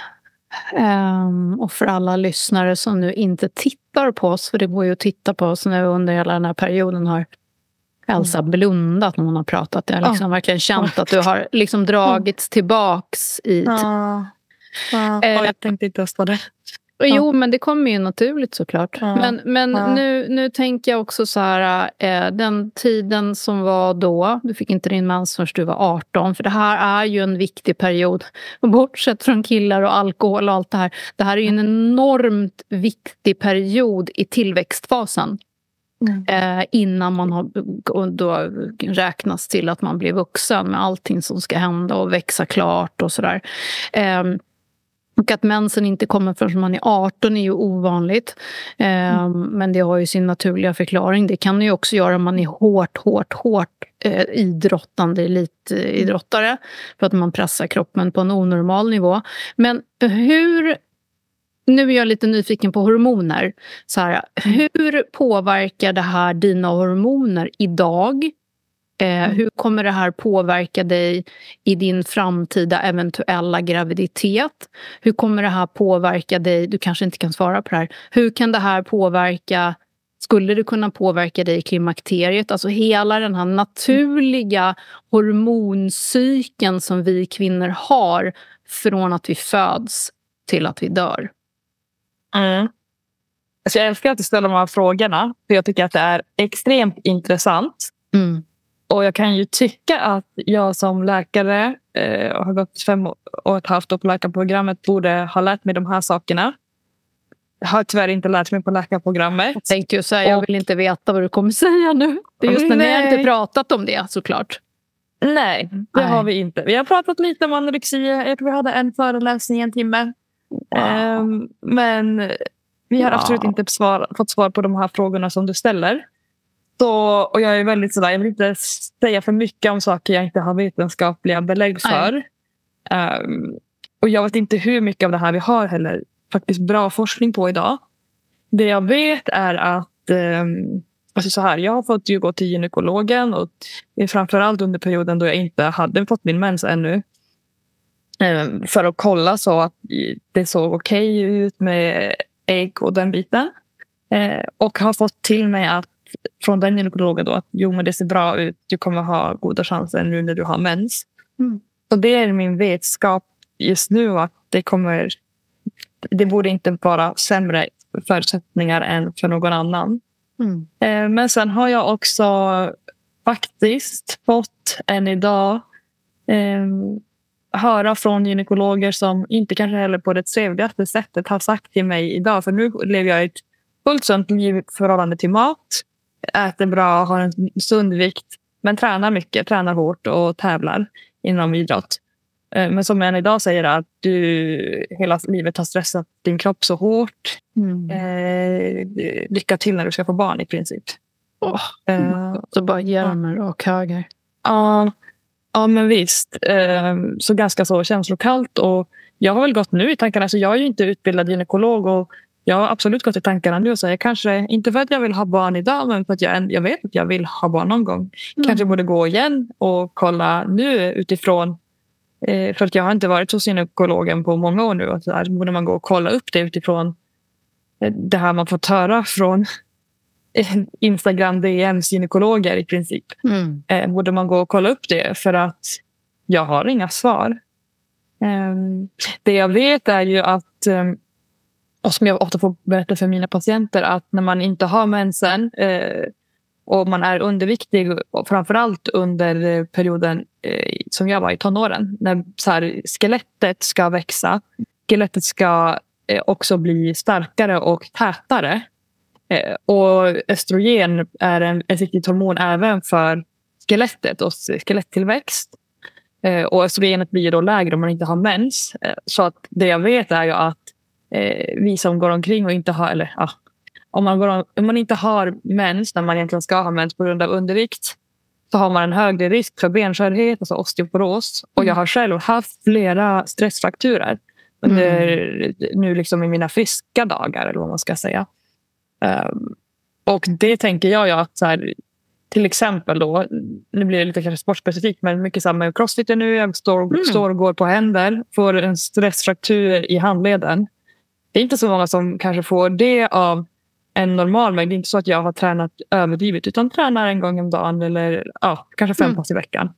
Um, och för alla lyssnare som nu inte tittar på oss, för det går ju att titta på oss nu under hela den här perioden, har Elsa mm. blundat när hon har pratat. Jag har liksom oh. verkligen känt att du har liksom dragits mm. tillbaks i... Ja. Ja, eh, jag tänkte inte ens på det. Ja. Jo, men det kommer ju naturligt såklart. Ja. Men, men ja. nu, nu tänker jag också så här, eh, den tiden som var då, du fick inte din mens förrän du var arton, för det här är ju en viktig period. Bortsett från killar och alkohol och allt det här. Det här är ju en enormt viktig period i tillväxtfasen. Mm. Eh, innan man har då räknas till att man blir vuxen med allting som ska hända och växa klart och sådär. Eh, och att mensen inte kommer förrän man är arton är ju ovanligt. Eh, mm. Men det har ju sin naturliga förklaring. Det kan ju också göra om man är hårt, hårt, hårt eh, idrottande elitidrottare. För att man pressar kroppen på en onormal nivå. Men hur... Nu är jag lite nyfiken på hormoner. Så här, hur påverkar det här dina hormoner idag? Eh, mm. Hur kommer det här påverka dig i din framtida eventuella graviditet? Hur kommer det här påverka dig? Du kanske inte kan svara på det här. Hur kan det här påverka... Skulle det kunna påverka dig i klimakteriet? Alltså hela den här naturliga hormoncykeln som vi kvinnor har från att vi föds till att vi dör. Mm. Alltså jag älskar att du ställer de här frågorna, för jag tycker att det är extremt intressant. Mm. Och jag kan ju tycka att jag som läkare eh, har gått fem och ett halvt år på läkarprogrammet borde ha lärt mig de här sakerna. Jag har tyvärr inte lärt mig på läkarprogrammet. Jag tänkte ju säga, jag vill inte veta vad du kommer säga nu. Det är just när ni har inte pratat om det, såklart. Nej, det Nej. har vi inte. Vi har pratat lite om anorexi. Jag tror vi hade en föreläsning en timme. Wow. Um, men vi har wow. absolut inte svar, fått svar på de här frågorna som du ställer. Så, och jag är väldigt sådär, jag vill inte säga för mycket om saker jag inte har vetenskapliga belägg för. Um, och jag vet inte hur mycket av det här vi har heller faktiskt bra forskning på idag. Det jag vet är att um, alltså så här, jag har fått ju gå till gynekologen, och framförallt under perioden då jag inte hade fått min mens ännu. För att kolla så att det såg okej ut med ägg och den biten. Eh, och har fått till mig att från den gynekologen då att jo, men det ser bra ut. Du kommer ha goda chanser nu när du har mens. Mm. Så det är min vetskap just nu, att det kommer det borde inte vara sämre förutsättningar än för någon annan. Mm. Eh, men sen har jag också faktiskt fått än idag eh, höra från gynekologer som inte kanske heller på det trevligaste sättet har sagt till mig idag. För nu lever jag ett fullt sunt liv i förhållande till mat. Äter bra, har en sund vikt. Men tränar mycket, tränar hårt och tävlar inom idrott. Men som en idag säger att du hela livet har stressat din kropp så hårt. Mm. Eh, lycka till när du ska få barn i princip. Oh, eh, så bara ge dem en rak höger. Ja. Ja, men visst. Så ganska så känslokallt. Och jag har väl gått nu i tankarna. Så jag är ju inte utbildad gynekolog. Och jag har absolut gått i tankarna nu och säger kanske inte för att jag vill ha barn idag, men för att jag, jag vet att jag vill ha barn någon gång. Mm. Kanske borde gå igen och kolla nu utifrån. För att jag har inte varit hos gynekologen på många år nu. Och så här, borde man gå och kolla upp det utifrån det här man fått höra från Instagram D M:s gynekologer i princip. Mm. Eh, borde man gå och kolla upp det, för att jag har inga svar. Um, det jag vet är ju att um, och som jag ofta får berätta för mina patienter, att när man inte har mensen eh, och man är underviktig, och framförallt under perioden eh, som jag var i tonåren, när så här, skelettet ska växa, skelettet ska eh, också bli starkare och tätare. Eh, och östrogen är en, ett viktigt hormon även för skelettet och skeletttillväxt. Eh, och östrogenet blir då lägre om man inte har mens. Eh, så att det jag vet är ju att eh, vi som går omkring och inte har, eller ja, om man, går om, om man inte har mens när man egentligen ska ha mens på grund av undervikt, så har man en högre risk för benskörhet, alltså osteoporos. Och jag har själv haft flera stressfrakturer under, mm. nu liksom i mina friska dagar, eller vad man ska säga. Um, och det tänker jag ju att så här, till exempel då, nu blir det lite kanske sportspecifikt, men mycket samma med crossfit nu, jag står, mm. står och går på händer, får en stressfraktur i handleden. Det är inte så många som kanske får det av en normal mängd. Det är inte så att jag har tränat överdrivet, utan tränar en gång om dagen eller ja, kanske fem mm. pass i veckan.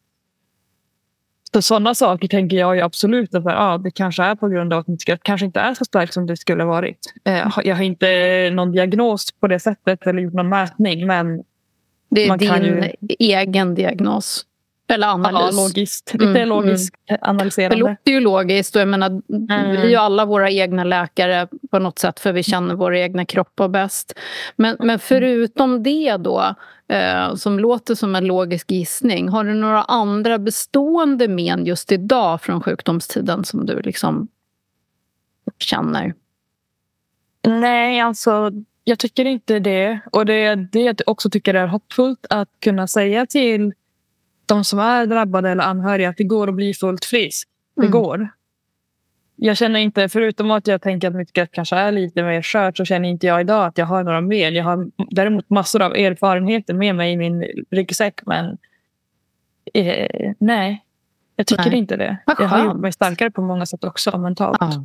Så sådana saker tänker jag ju absolut att ja, det kanske är på grund av att det kanske inte är så starkt som det skulle varit. Eh, jag har inte någon diagnos på det sättet eller gjort någon mätning, men det är man din kan ju... egen diagnos. Eller analys. Ja, logiskt. Lite mm, logiskt mm. analyserande. Det låter ju logiskt. Och jag menar, mm. vi är ju alla våra egna läkare på något sätt, för vi känner våra egna kroppar bäst. Men, men förutom det då, eh, som låter som en logisk gissning, har du några andra bestående men just idag från sjukdomstiden som du liksom känner? Nej, alltså jag tycker inte det. Och det är det jag också tycker är hoppfullt, att kunna säga till de som är drabbade eller anhöriga att det går att bli fullt frisk. Det mm. går. Jag känner inte, förutom att jag tänker att mycket kanske är lite mer skört, så känner inte jag idag att jag har några mer. Jag har däremot massor av erfarenheter med mig i min ryggsäck, men eh, nej, jag tycker nej. inte det. Jag har gjort mig starkare på många sätt också mentalt. Ja.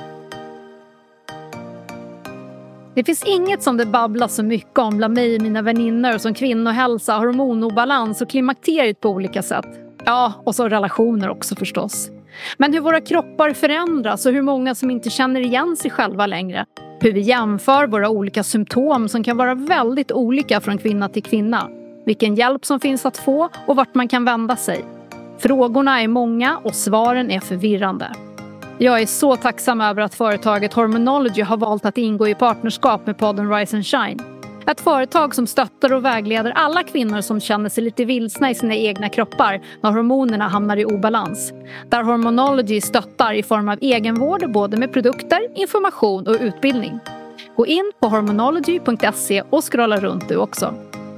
Det finns inget som det babblas så mycket om bland mig och mina väninnor som kvinnohälsa, hormonobalans och klimakteriet på olika sätt. Ja, och så relationer också förstås. Men hur våra kroppar förändras och hur många som inte känner igen sig själva längre. Hur vi jämför våra olika symptom som kan vara väldigt olika från kvinna till kvinna. Vilken hjälp som finns att få och vart man kan vända sig. Frågorna är många och svaren är förvirrande. Jag är så tacksam över att företaget Hormonology har valt att ingå i partnerskap med podden Rise and Shine. Ett företag som stöttar och vägleder alla kvinnor som känner sig lite vilsna i sina egna kroppar när hormonerna hamnar i obalans. Där Hormonology stöttar i form av egenvård både med produkter, information och utbildning. Gå in på hormonology punkt se och scrolla runt du också.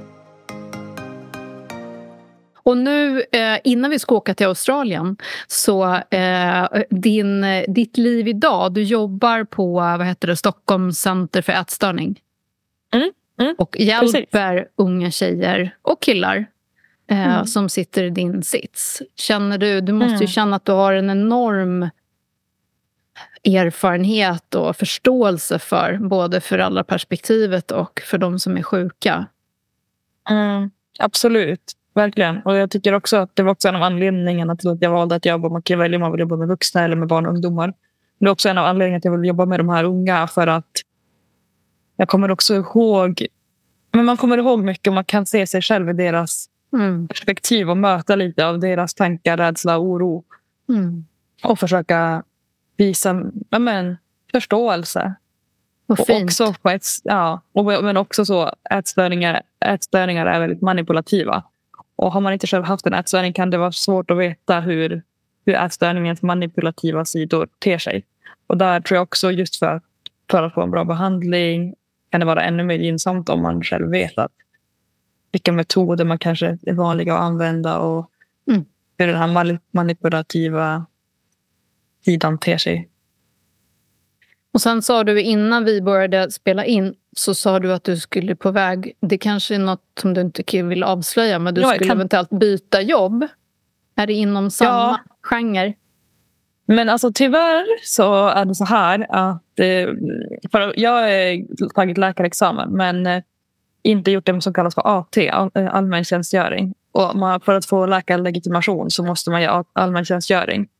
Och nu, eh, innan vi ska åka till Australien, så eh, din, ditt liv idag, du jobbar på, vad heter det, Stockholm Center för ätstörning. Mm, mm, och hjälper precis. unga tjejer och killar eh, mm. som sitter i din sits. Känner du, du måste mm. ju känna att du har en enorm erfarenhet och förståelse för både föräldraperspektivet och för de som är sjuka. Mm, absolut. Verkligen. Och jag tycker också att det var också en av anledningarna till att jag valde att jobba. Man kan välja om man vill jobba med vuxna eller med barn och ungdomar. Det är också en av anledningarna till att jag vill jobba med de här unga. För att jag kommer också ihåg, men man kommer ihåg mycket och man kan se sig själv i deras mm. perspektiv och möta lite av deras tankar, rädsla och oro. Mm. Och försöka visa ja, men, förståelse. Och, och också på ett, ja, och, men också så ätstörningar, ätstörningar är väldigt manipulativa. Och har man inte själv haft en ätstörning kan det vara svårt att veta hur, hur ätstörningens manipulativa sidor ter sig. Och där tror jag också just för, för att få en bra behandling kan det vara ännu mer gynnsamt om man själv vet att vilka metoder man kanske är vanliga att använda och mm. hur den här manipulativa sidan ter sig. Och sen sa du innan vi började spela in, så sa du att du skulle på väg, det kanske är något som du inte vill avslöja, men du ja, skulle kan... eventuellt byta jobb. Är det inom samma ja. genre? Men alltså tyvärr så är det så här att för jag har tagit läkarexamen men inte gjort det som kallas för A T, allmäntjänstgöring. Och man, för att få läkarlegitimation så måste man göra allmäntjänstgöring.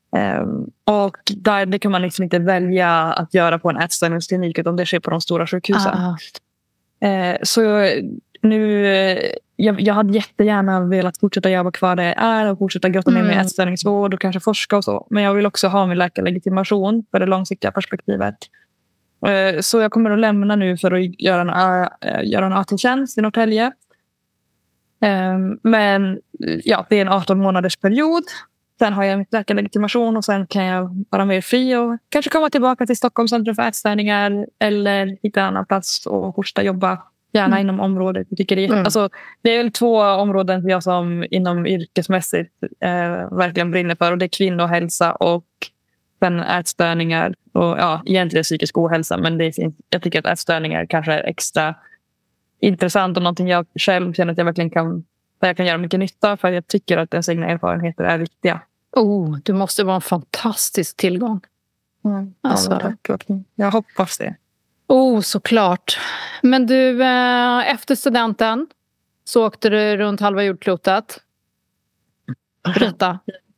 Um, och där, det kan man liksom inte välja att göra på en ätstörningsklinik utan det sker på de stora sjukhusen. Ah. Uh, så nu, jag, jag hade jättegärna velat fortsätta jobba kvar där jag är och fortsätta grotta ner med mm. ätstörningsvård och kanske forska och så. Men jag vill också ha min läkarlegitimation för det långsiktiga perspektivet. Uh, så jag kommer att lämna nu för att göra en, uh, göra en A T-tjänst i Norrtälje. Um, men ja, det är en arton månaders period. Sen har jag mitt läkarlegitimation och sen kan jag vara mer fri och kanske komma tillbaka till Stockholm centrum för ätstörningar eller hitta en annan plats och fortsätta jobba gärna mm. inom området. Jag tycker det, är, mm. alltså, det är två områden jag som inom yrkesmässigt eh, verkligen brinner för och det är kvinnohälsa och sen ätstörningar och ja, egentligen psykisk ohälsa men det är, jag tycker att ätstörningar kanske är extra intressant och någonting jag själv känner att jag verkligen kan där jag kan göra mycket nytta för jag tycker att ens egna erfarenheter är viktiga. Oh, du måste vara en fantastisk tillgång. Mm. Alltså. Ja, jag hoppas det. Oh, såklart. Men du, eh, efter studenten så åkte du runt halva jordklotet. Berätta.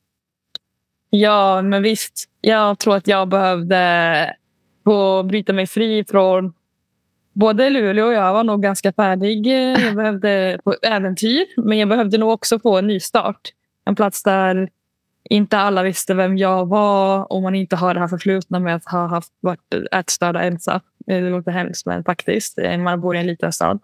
Ja, men visst. Jag tror att jag behövde få bryta mig fri från både Luleå och jag var nog ganska färdig. Jag behövde få äventyr. Men jag behövde nog också få en ny start. En plats där inte alla visste vem jag var. Och man inte har det här förflutna med att ha haft varit ätstörda ensam. Det låter hemskt men faktiskt. Man bor i en liten stad.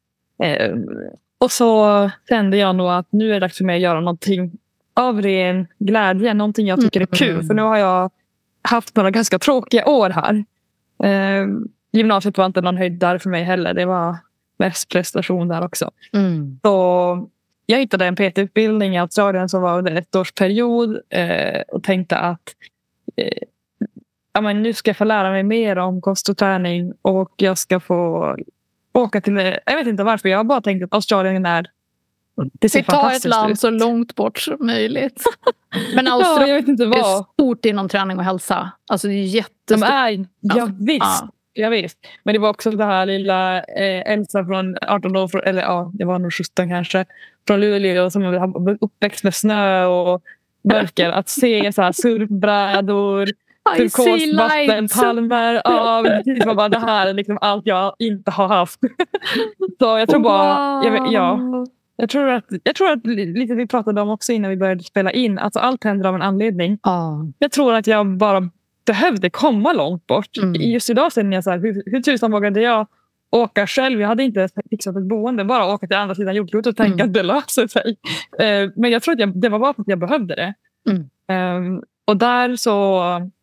Och så kände jag nog att nu är det dags för mig att göra någonting av ren glädje. Någonting jag tycker är kul. För nu har jag haft några ganska tråkiga år här. Gymnasiet var inte någon höjdare för mig heller. Det var mest prestation där också. Mm. Så jag hittade en P T-utbildning i Australien som var under ett års period. Eh, och tänkte att eh, ja, men nu ska jag få lära mig mer om kost och träning. Och jag ska få åka till... Jag vet inte varför. Jag har bara tänkt att Australien är... Det ser ta ett land ut. Så långt bort som möjligt. Men Australien ja, jag vet inte vad. Är stort inom träning och hälsa. Alltså det är jättestort. De är, ja, visst. Ja. Jag vet. Men det var också det här lilla eh, Elsa från arton år, eller ja, det var nog sjutton kanske, från Luleå som var uppväxt med snö och mörker. Att se så här surfbrädor, turkosvatten, palmer. Ja, det var bara det här liksom allt jag inte har haft. Så jag tror bara, jag, ja, jag tror att, jag tror att lite vi pratade om också innan vi började spela in, alltså allt händer av en anledning. Oh. Jag tror att jag bara behövde komma långt bort. Mm. Just idag känner jag så här, hur, hur tusan vågade jag åka själv? Jag hade inte fixat ett boende, bara åka till andra sidan jordklotet och tänka mm. att det löser sig. Uh, men jag tror att jag, det var bara för att jag behövde det. Mm. Um, och där så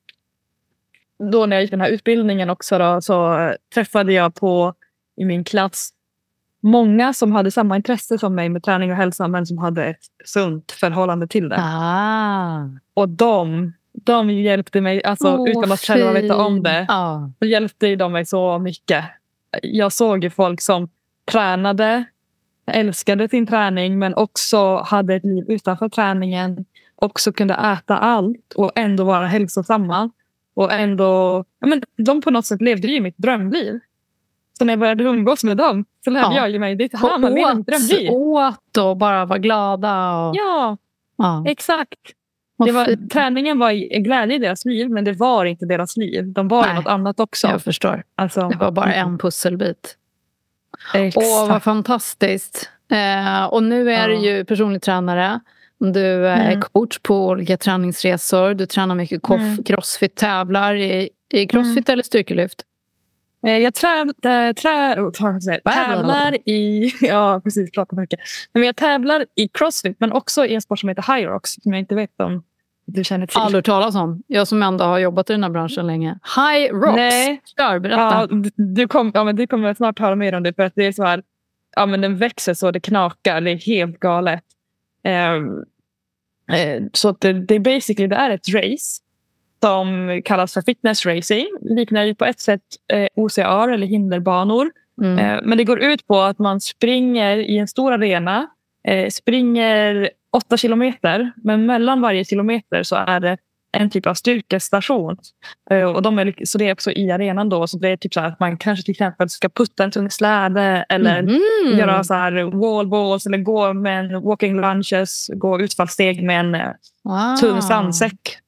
då när jag gick den här utbildningen också då, så träffade jag på i min klass många som hade samma intresse som mig med träning och hälsa men som hade ett sunt förhållande till det. Ah. Och de De hjälpte mig, alltså, oh, utan att själva veta om det. Ah. Så hjälpte de mig så mycket. Jag såg ju folk som tränade, älskade sin träning men också hade ett liv utanför träningen. Också kunde äta allt och ändå vara hälsosamma. Och ändå, ja, men de på något sätt levde ju mitt drömliv. Så när jag började umgås med dem så lärde ja. jag ju mig, det är här man lever mitt drömliv. Åt och bara var glada. Och... Ja, ja, exakt. Det var, träningen var i glädje i deras liv, men det var inte deras liv. De var något annat också. Jag förstår. Alltså, det var bara en pusselbit. Exakt. Åh, vad fantastiskt. Eh, och nu är ja. du ju personlig tränare. Du är mm. coach på olika träningsresor. Du tränar mycket koff, mm. crossfit, tävlar i, i crossfit mm. eller styrkelyft? Jag trä, trä, trä, tävlar i... Ja, precis. Pratar mycket. Men jag tävlar i crossfit, men också i en sport som heter High Rocks, som jag inte vet om du känner till. Aldrig talas om. Jag som ändå har jobbat i den här branschen länge. High Rocks? Nej. Kör, berätta. Ja, du, kom, ja, men du kommer snart höra mer om det, för att det är så här... Ja, men den växer så det knakar. Det är helt galet. Um, uh, så det, det är basically det är ett race som kallas för fitness racing. Liknar ju på ett sätt eh, O C R eller hinderbanor. Mm. Eh, men det går ut på att man springer i en stor arena. Eh, springer åtta kilometer. Men mellan varje kilometer så är det en typ av styrkestation. Eh, och de är, så det är också i arenan då. Så det är typ så här att man kanske till exempel ska putta en tung släde. Eller mm. göra så här wall balls. Eller gå med en walking lunges. Gå utfallssteg med en wow. tung sandsäck.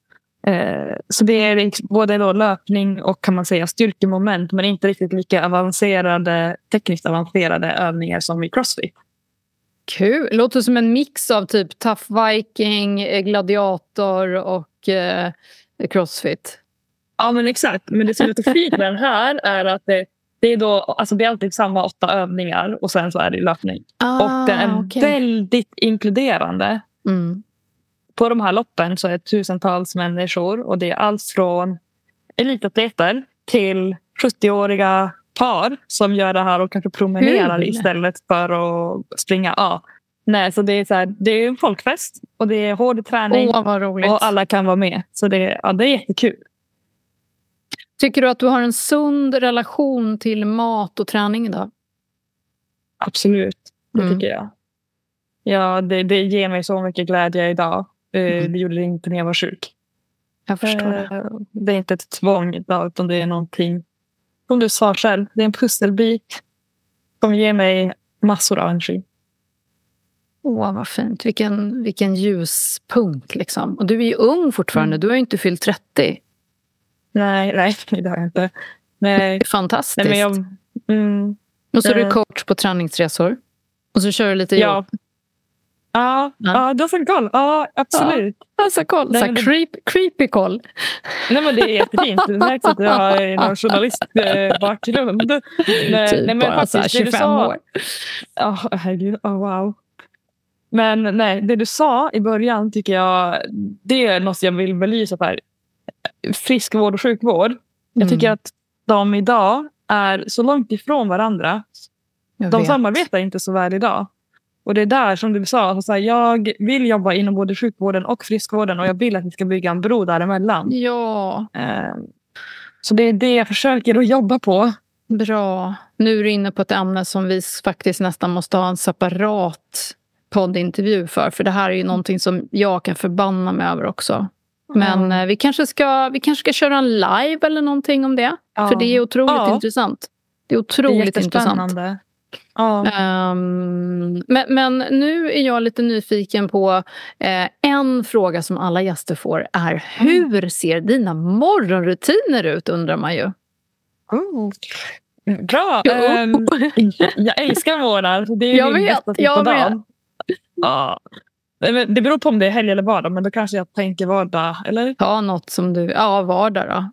Eh, så det är liksom både då löpning och kan man säga styrkemoment, men inte riktigt lika avancerade, tekniskt avancerade övningar som i CrossFit. Kul. Låter som en mix av typ Tough Viking, gladiator och eh, CrossFit. Ja, men exakt. Men det som är lite fint med den här är att det, det är då, alltså det är alltid samma åtta övningar och sen så är det löpning. Ah, och den är okay. väldigt inkluderande. Mm. På de här loppen så är det tusentals människor och det är allt från elitatleter till sjuttioåriga par som gör det här och kanske promenerar mm. istället för att springa. Ja. Nej, så det är så här, det är en folkfest och det är hård träning oh, vad roligt. Och alla kan vara med. Så det, ja, det är jättekul. Tycker du att du har en sund relation till mat och träning idag? Absolut, det mm. tycker jag. Ja, det, det ger mig så mycket glädje idag. Mm. Det gjorde det inte när jag var sjuk. Jag förstår det. Det är inte ett tvång idag, utan det är någonting, som du sa själv, det är en pusselbit som ger mig massor av energi. Åh, vad fint. Vilken, vilken ljuspunkt liksom. Och du är ju ung fortfarande, mm. du har ju inte fyllt trettio. Nej, nej, det har jag inte. Nej. Fantastiskt. Nej, men jag, mm, och så är du coach på träningsresor. Och så kör du lite ja. jobb. Ja, ja. ja, du har så koll. Ja, absolut. Ja, alltså koll. Så det... creep, creepy koll. Nej, men det är jättefint. Det märks att jag har någon journalistbakgrund. Nej, typ nej, men bara faktiskt, så här tjugofem sa... år. Ja, oh, herregud. Oh, wow. Men nej, det du sa i början tycker jag, det är något jag vill belysa här. Friskvård och sjukvård. Mm. Jag tycker att de idag är så långt ifrån varandra. Jag de vet. samarbetar inte så väl idag. Och det är där som du sa, alltså så här, jag vill jobba inom både sjukvården och friskvården och jag vill att vi ska bygga en bro däremellan. Ja. Eh, så det är det jag försöker att jobba på. Bra. Nu är du inne på ett ämne som vi faktiskt nästan måste ha en separat poddintervju för. För det här är ju någonting som jag kan förbanna mig över också. Men mm. eh, vi, kanske ska, vi kanske ska köra en live eller någonting om det. Ja. För det är otroligt ja. intressant. Det är otroligt det är intressant. Ja. Um, men, men nu är jag lite nyfiken på eh, en fråga som alla gäster får är hur ser dina morgonrutiner ut, undrar man ju. Oh. Bra! Um, jag älskar morgnar. Det är jag min vet, bästa jag på vet. dagen. Ja. Det beror på om det är helg eller vardag, men då kanske jag tänker vardag, eller? Ta något som du... Ja, vardag då.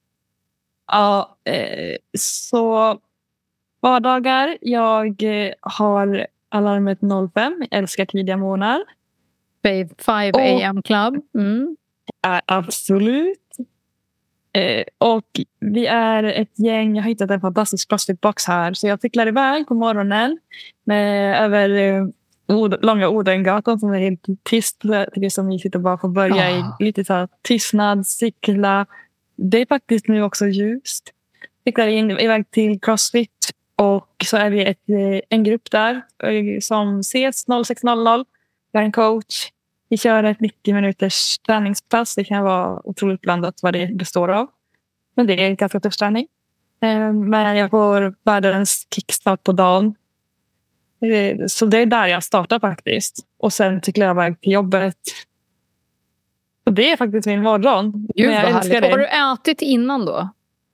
Ja, eh, så... Vardagar, jag har alarmet noll fem, jag älskar tidiga morgnar. five a m club. Mm. Ja, absolut. Eh, och vi är ett gäng, jag har hittat en fantastisk CrossFit-box här. Så jag cyklar iväg på morgonen med, över eh, od, långa Odengatan som är helt tyst. Det är som vi sitter bara får börja oh. i lite så här tystnad, cykla. Det är faktiskt nu också ljust. Cyklar in, iväg till CrossFit. Och så är vi ett, en grupp där som ses noll sex noll noll. Jag är en coach. Vi kör ett nittio minuters träningspass. Det kan vara otroligt blandat vad det består av. Men det är en ganska tuff träning. Men jag får världens kickstart på dagen. Så det är där jag startar faktiskt. Och sen cyklar jag iväg till jobbet. Och det är faktiskt min morgon. Gud vad härligt. Har du ätit innan då?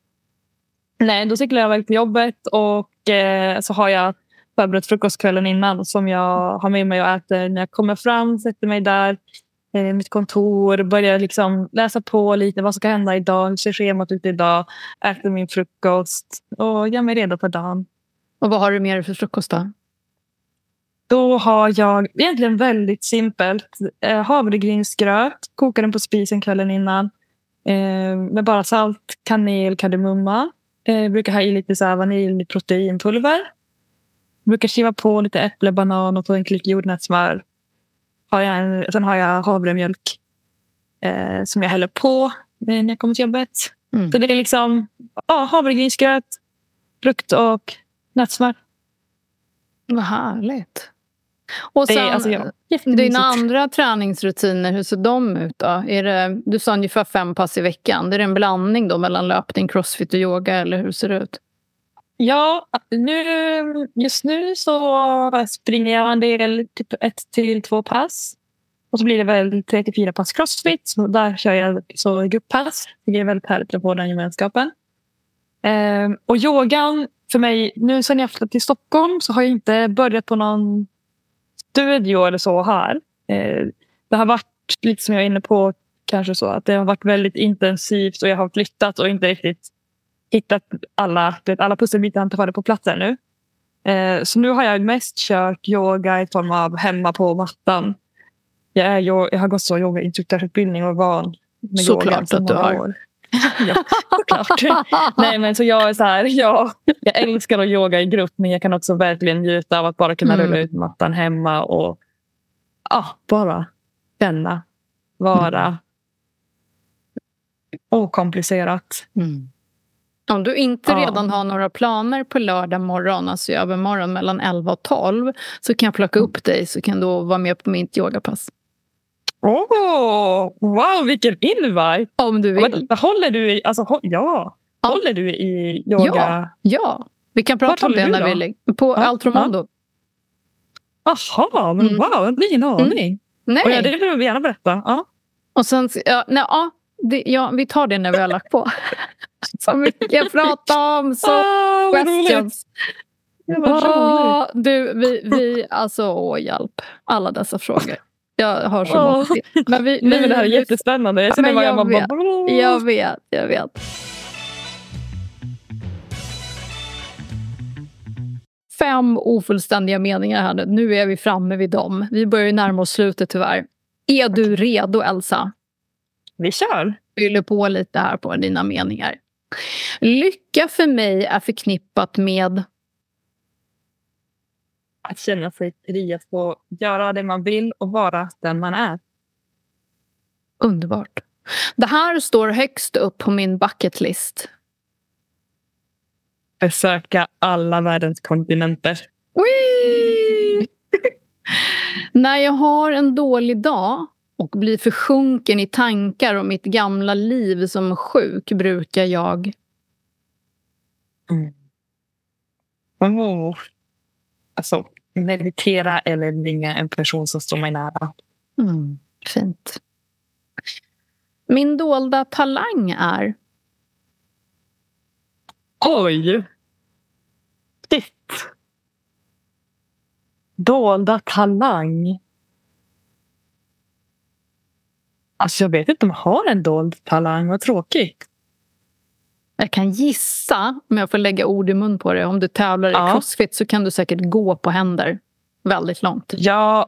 Nej, då cyklar jag iväg till jobbet och eh, så har jag förberett frukostkvällen innan som jag har med mig och äter när jag kommer fram, sätter mig där eh, mitt kontor, börjar liksom läsa på lite vad som ska hända idag, hur ser schemat ut idag, äter min frukost och gör mig redo för dagen. Och vad har du med dig för frukost då? Då har jag egentligen väldigt simpelt eh, havregrynsgröt, kokar den på spisen kvällen innan eh, med bara salt, kanel, kardemumma. Jag brukar ha i lite så här vanilj, proteinpulver. Jag brukar skiva på lite äpple, banan och ta en klick jordnötssmör. Har jag en, sen har jag havremjölk eh, som jag häller på när jag kommer till jobbet. Mm. Så det är liksom ja, havregrynsgröt, frukt och nötssmör. Vad härligt. Och sen, det är, alltså, ja, dina andra träningsrutiner, hur ser de ut då? Är det, du sa ungefär fem pass i veckan. Är det en blandning då mellan löpning, crossfit och yoga eller hur ser det ut? Ja, nu, just nu så springer jag en del, typ ett till två pass. Och så blir det väl tre till fyra pass crossfit. Så där kör jag så grupppass. Det är väldigt härligt att få den gemenskapen. Eh, och yogan för mig, nu sen jag flyttade till Stockholm så har jag inte börjat på någon studio eller så här. Eh, det har varit lite som jag är inne på kanske så att det har varit väldigt intensivt och jag har flyttat och inte riktigt hittat alla, vet, alla pusselbitar har inte varit på plats ännu. Eh, så nu har jag mest kört yoga i form av hemma på mattan. Jag, är, jag har gått så yogainstruktörsutbildning och van med såklart yoga. Såklart att du har. År. Ja, såklart. Nej, men så jag är så här, ja, jag älskar att yoga i grupp, men jag kan också verkligen njuta av att bara kunna Mm. rulla ut mattan hemma och ja, bara känna, vara Mm. okomplicerat. Mm. Om du inte Ja. redan har några planer på lördag morgon, alltså i övermorgon mellan elva och tolv, så kan jag plocka upp dig så kan du vara med på mitt yogapass. Åh, oh, wow, vilken invite! Om du vill. Men, håller du i, alltså, hå- ja, Ja. håller du i yoga? Ja, ja. Vi kan Vart prata om håller det du när då? vi ligger på Ja, Altromondo. Jaha, men Mm. wow, jag hade ingen aning. Nej. Och ja, det vill du gärna berätta. Ja. Och sen, ja, nej, ja, det, ja, vi tar det när vi har lagt på. Så mycket att prata om. Så Ah, vad roligt. questions. Ja, vad roligt. Åh, du, vi, vi, alltså, åh, hjälp. Alla dessa frågor. Jag har så Åh. många. Men vi, Nej, men det här är vi, jättespännande. Jag Ja, känner men bara, jag jag vet. bara... jag vet, jag vet. Fem ofullständiga meningar här nu. Nu är vi framme vid dem. Vi börjar ju närma oss slutet tyvärr. Är du redo, Elsa? Vi kör. Fyller på lite här på dina meningar. Lycka för mig är förknippat med... Att känna sig fri att få göra det man vill och vara den man är. Underbart. Det här står högst upp på min bucket list. Besöka alla världens kontinenter. Whee! När jag har en dålig dag och blir försjunken i tankar om mitt gamla liv som sjuk brukar jag... Mm. Oh. Alltså, meditera eller ringa en person som står mig nära. Mm, fint. Min dolda talang är... Oj! Shit! Dolda talang. Alltså jag vet inte om jag har en dold talang. Vad tråkigt. Jag kan gissa, om jag får lägga ord i mun på det. Om du tävlar i Ja. crossfit så kan du säkert gå på händer väldigt långt. Ja,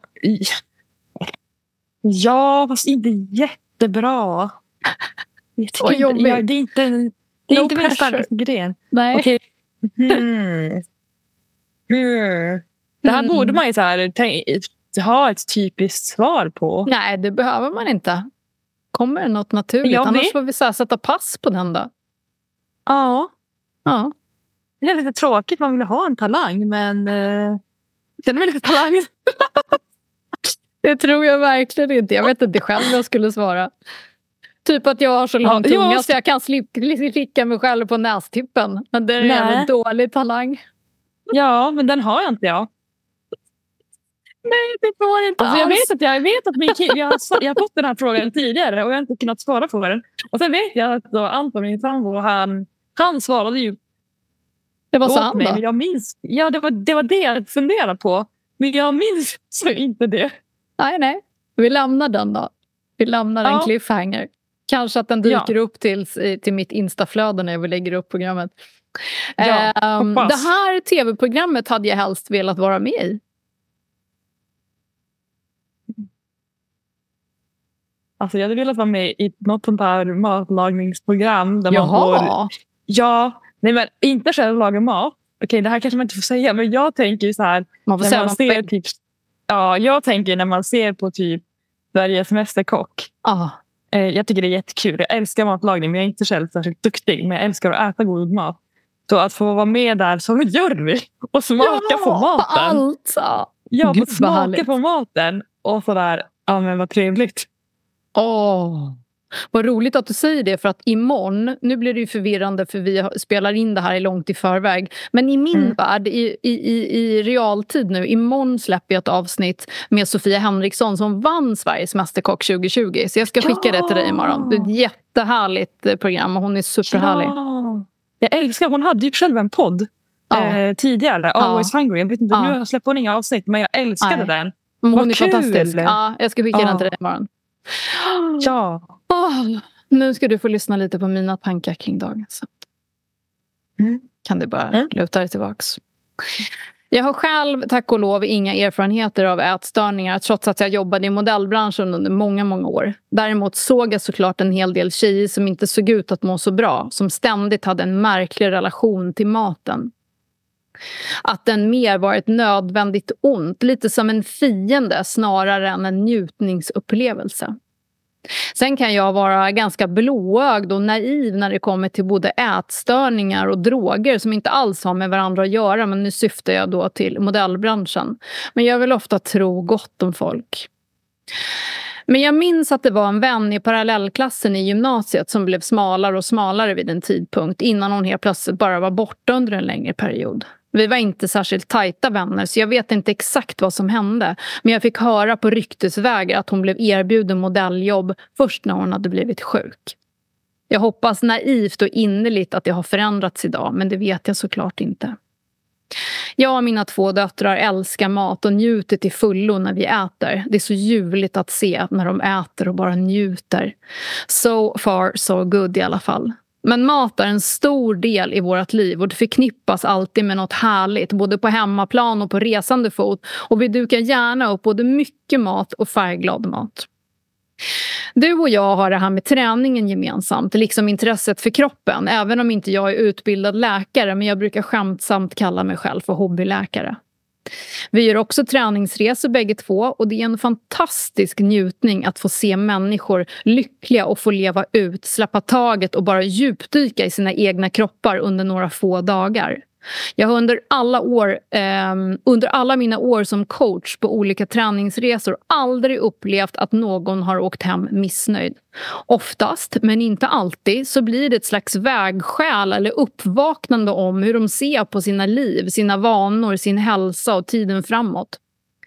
ja fast inte jättebra. Jag Vad tycker inte, jobbigt. ja, det är inte, det är No inte min pressure. starkaste gren. Nej. Okej. Hmm. Hmm. Det här Mm. borde man ju så här, tänk, ha ett typiskt svar på. Nej, det behöver man inte. Kommer det något naturligt? Jag Annars vet. får vi så här sätta pass på den då. Ja, Ja. det är lite tråkigt. Man vill ha en talang, men eh, jag känner mig lite talang. Det tror jag verkligen inte. Jag vet inte själv vad jag skulle svara. Typ att jag har så lång Ja, tunga jag- så jag kan slick- slicka mig själv på nästippen. Men det är en Nej. jävla dålig talang. Ja, men den har jag inte jag. Nej, det går inte Alltså jag alls. vet att, jag vet att min kille, jag, har, jag har fått den här frågan tidigare och jag har inte kunnat svara på den. Och sen vet jag att då Anton, min sambo, han, han svarade ju Det var åt sant mig. då. Men jag minns, ja, det var, det var det jag funderade på. Men jag minns så inte det. Nej, nej. Vi lämnar den då. Vi lämnar Ja. en cliffhanger. Kanske att den dyker upp till, till mitt instaflöde när vi lägger upp programmet. Ja, Ehm, hoppas. det här tv-programmet hade jag helst velat vara med i. Alltså jag hade velat vara med i något sånt här matlagningsprogram. Där man får, Jaha. ja, nej men inte själv laga mat. Okej, det här kanske man inte får säga, men jag tänker ju så här. Man får När säga man vad ser man typ, ja, jag tänker när man ser på typ Sveriges Mästerkock. ah. Eh, jag tycker det är jättekul. Jag älskar matlagning, men jag är inte själv särskilt duktig. Men jag älskar att äta god mat. Så att få vara med där som en jury och smaka på maten. allt! Ja. Ja, Gud, få vad smaka härligt. på maten. Och sådär, ja men vad trevligt. Åh. Vad roligt att du säger det, för att imorgon, nu blir det ju förvirrande för vi spelar in det här långt i förväg, men i min mm. värld, i, i, i realtid nu, imorgon släpper jag ett avsnitt med Sofia Henriksson som vann Sveriges Mästerkock tjugo tjugo, så jag ska skicka ja. det till dig imorgon. Det är ett jättehärligt program och hon är superhärlig. Ja. Jag älskar, hon hade ju själv en podd ja. eh, tidigare, Always ja. Hungry, jag vet inte, ja. nu släpper hon inga avsnitt, men jag älskade Nej. den. Men hon Vad är kul. fantastisk. Ja, jag ska skicka ja. den till dig imorgon. Ja. Oh, nu ska du få lyssna lite på mina tankar kring dagen. Så. Mm. Kan du bara mm. luta dig tillbaks. Jag har själv, tack och lov, inga erfarenheter av ätstörningar, trots att jag jobbade i modellbranschen under många, många år. Däremot såg jag såklart en hel del tjejer som inte såg ut att må så bra, som ständigt hade en märklig relation till maten. Att den mer var ett nödvändigt ont, lite som en fiende snarare än en njutningsupplevelse. Sen kan jag vara ganska blåögd och naiv när det kommer till både ätstörningar och droger som inte alls har med varandra att göra, men nu syftar jag då till modellbranschen. Men jag vill ofta tro gott om folk. Men jag minns att det var en vän i parallellklassen i gymnasiet som blev smalare och smalare vid en tidpunkt innan hon helt plötsligt bara var borta under en längre period. Vi var inte särskilt tajta vänner, så jag vet inte exakt vad som hände. Men jag fick höra på ryktesvägar att hon blev erbjuden modelljobb först när hon hade blivit sjuk. Jag hoppas naivt och innerligt att det har förändrats idag, men det vet jag såklart inte. Jag och mina två döttrar älskar mat och njuter till fullo när vi äter. Det är så ljuvligt att se när de äter och bara njuter. So far, so good i alla fall. Men mat är en stor del i vårt liv och det förknippas alltid med något härligt, både på hemmaplan och på resande fot. Och vi dukar gärna upp både mycket mat och färgglad mat. Du och jag har det här med träningen gemensamt, liksom intresset för kroppen. Även om inte jag är utbildad läkare, men jag brukar skämtsamt kalla mig själv för hobbyläkare. Vi gör också träningsresor bägge två och det är en fantastisk njutning att få se människor lyckliga och få leva ut, släppa taget och bara djupdyka i sina egna kroppar under några få dagar. Jag har under alla, år, eh, under alla mina år som coach på olika träningsresor aldrig upplevt att någon har åkt hem missnöjd. Oftast, men inte alltid, så blir det ett slags vägskäl eller uppvaknande om hur de ser på sina liv, sina vanor, sin hälsa och tiden framåt.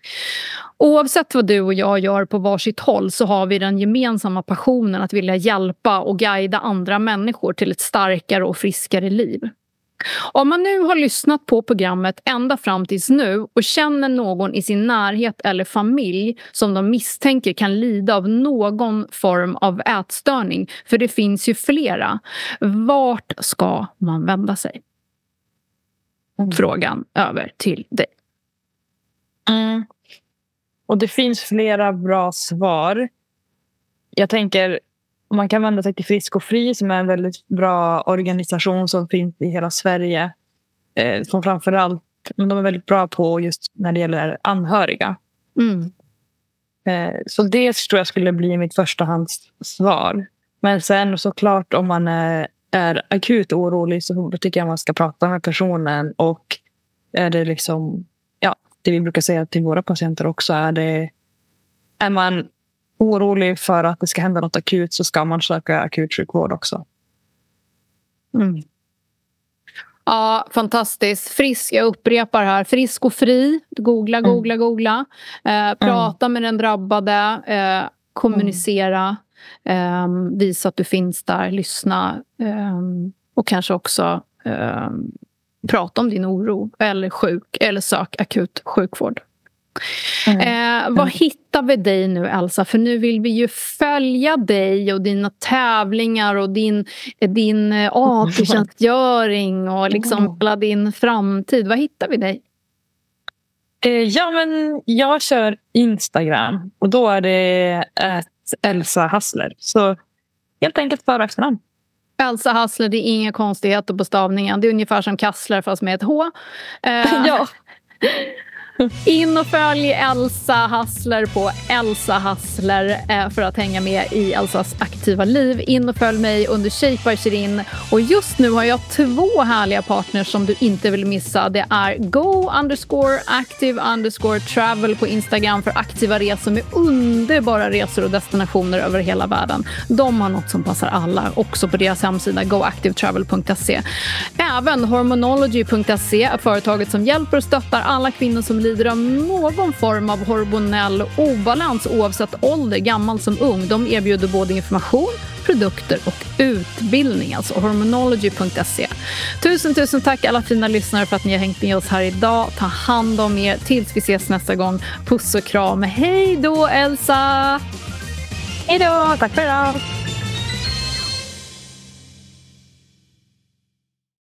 Oavsett vad du och jag gör på varsitt håll så har vi den gemensamma passionen att vilja hjälpa och guida andra människor till ett starkare och friskare liv. Om man nu har lyssnat på programmet ända fram tills nu och känner någon i sin närhet eller familj som de misstänker kan lida av någon form av ätstörning, för det finns ju flera, vart ska man vända sig? Mm. Frågan över till dig. Mm. Och det finns flera bra svar. Jag tänker, man kan vända sig till Frisk och Fri som är en väldigt bra organisation som finns i hela Sverige. Eh, som framförallt, men de är väldigt bra på just när det gäller anhöriga. Mm. Eh, så det tror jag skulle bli mitt förstahandssvar. Men sen såklart om man är, är akut orolig så tycker jag man ska prata med personen. Och är det liksom, ja, det vi brukar säga till våra patienter också, är det, är man orolig för att det ska hända något akut så ska man söka akutsjukvård också. Mm. Ja, fantastiskt. Frisk, jag upprepar här. Frisk och Fri. Googla, googla, mm. googla. Eh, prata mm. med den drabbade. Eh, kommunicera. Eh, visa att du finns där. Lyssna. Eh, och kanske också eh, prata om din oro. Eller sjuk. Eller sök akut sjukvård. Mm. Eh, vad hittar vi dig nu, Elsa? För nu vill vi ju följa dig och dina tävlingar och din, din A T-tjänstgöring och liksom mm. din framtid. Vad hittar vi dig? Eh, ja, men jag kör Instagram och då är det ett Elsa Hassler. Så helt enkelt för efternamn. Elsa Hassler, det är inga konstigheter på stavningen. Det är ungefär som Kassler fast med ett H. Eh, ja. In och följ Elsa Hassler på Elsa Hassler eh, för att hänga med i Elsas aktiva liv. In och följ mig under Shape by Shirin. Och just nu har jag två härliga partners som du inte vill missa. Det är Go underscore active underscore travel på Instagram för aktiva resor med underbara resor och destinationer över hela världen. De har något som passar alla, också på deras hemsida go active travel punkt se. Även hormonology punkt se är företaget som hjälper och stöttar alla kvinnor som lider av någon form av hormonell obalans oavsett ålder, gammal som ung. De erbjuder både information, produkter och utbildning, alltså hormonology punkt se. Tusen, tusen tack alla fina lyssnare för att ni har hängt med oss här idag. Ta hand om er tills vi ses nästa gång. Puss och kram. Hej då, Elsa! Hej då, tack för idag!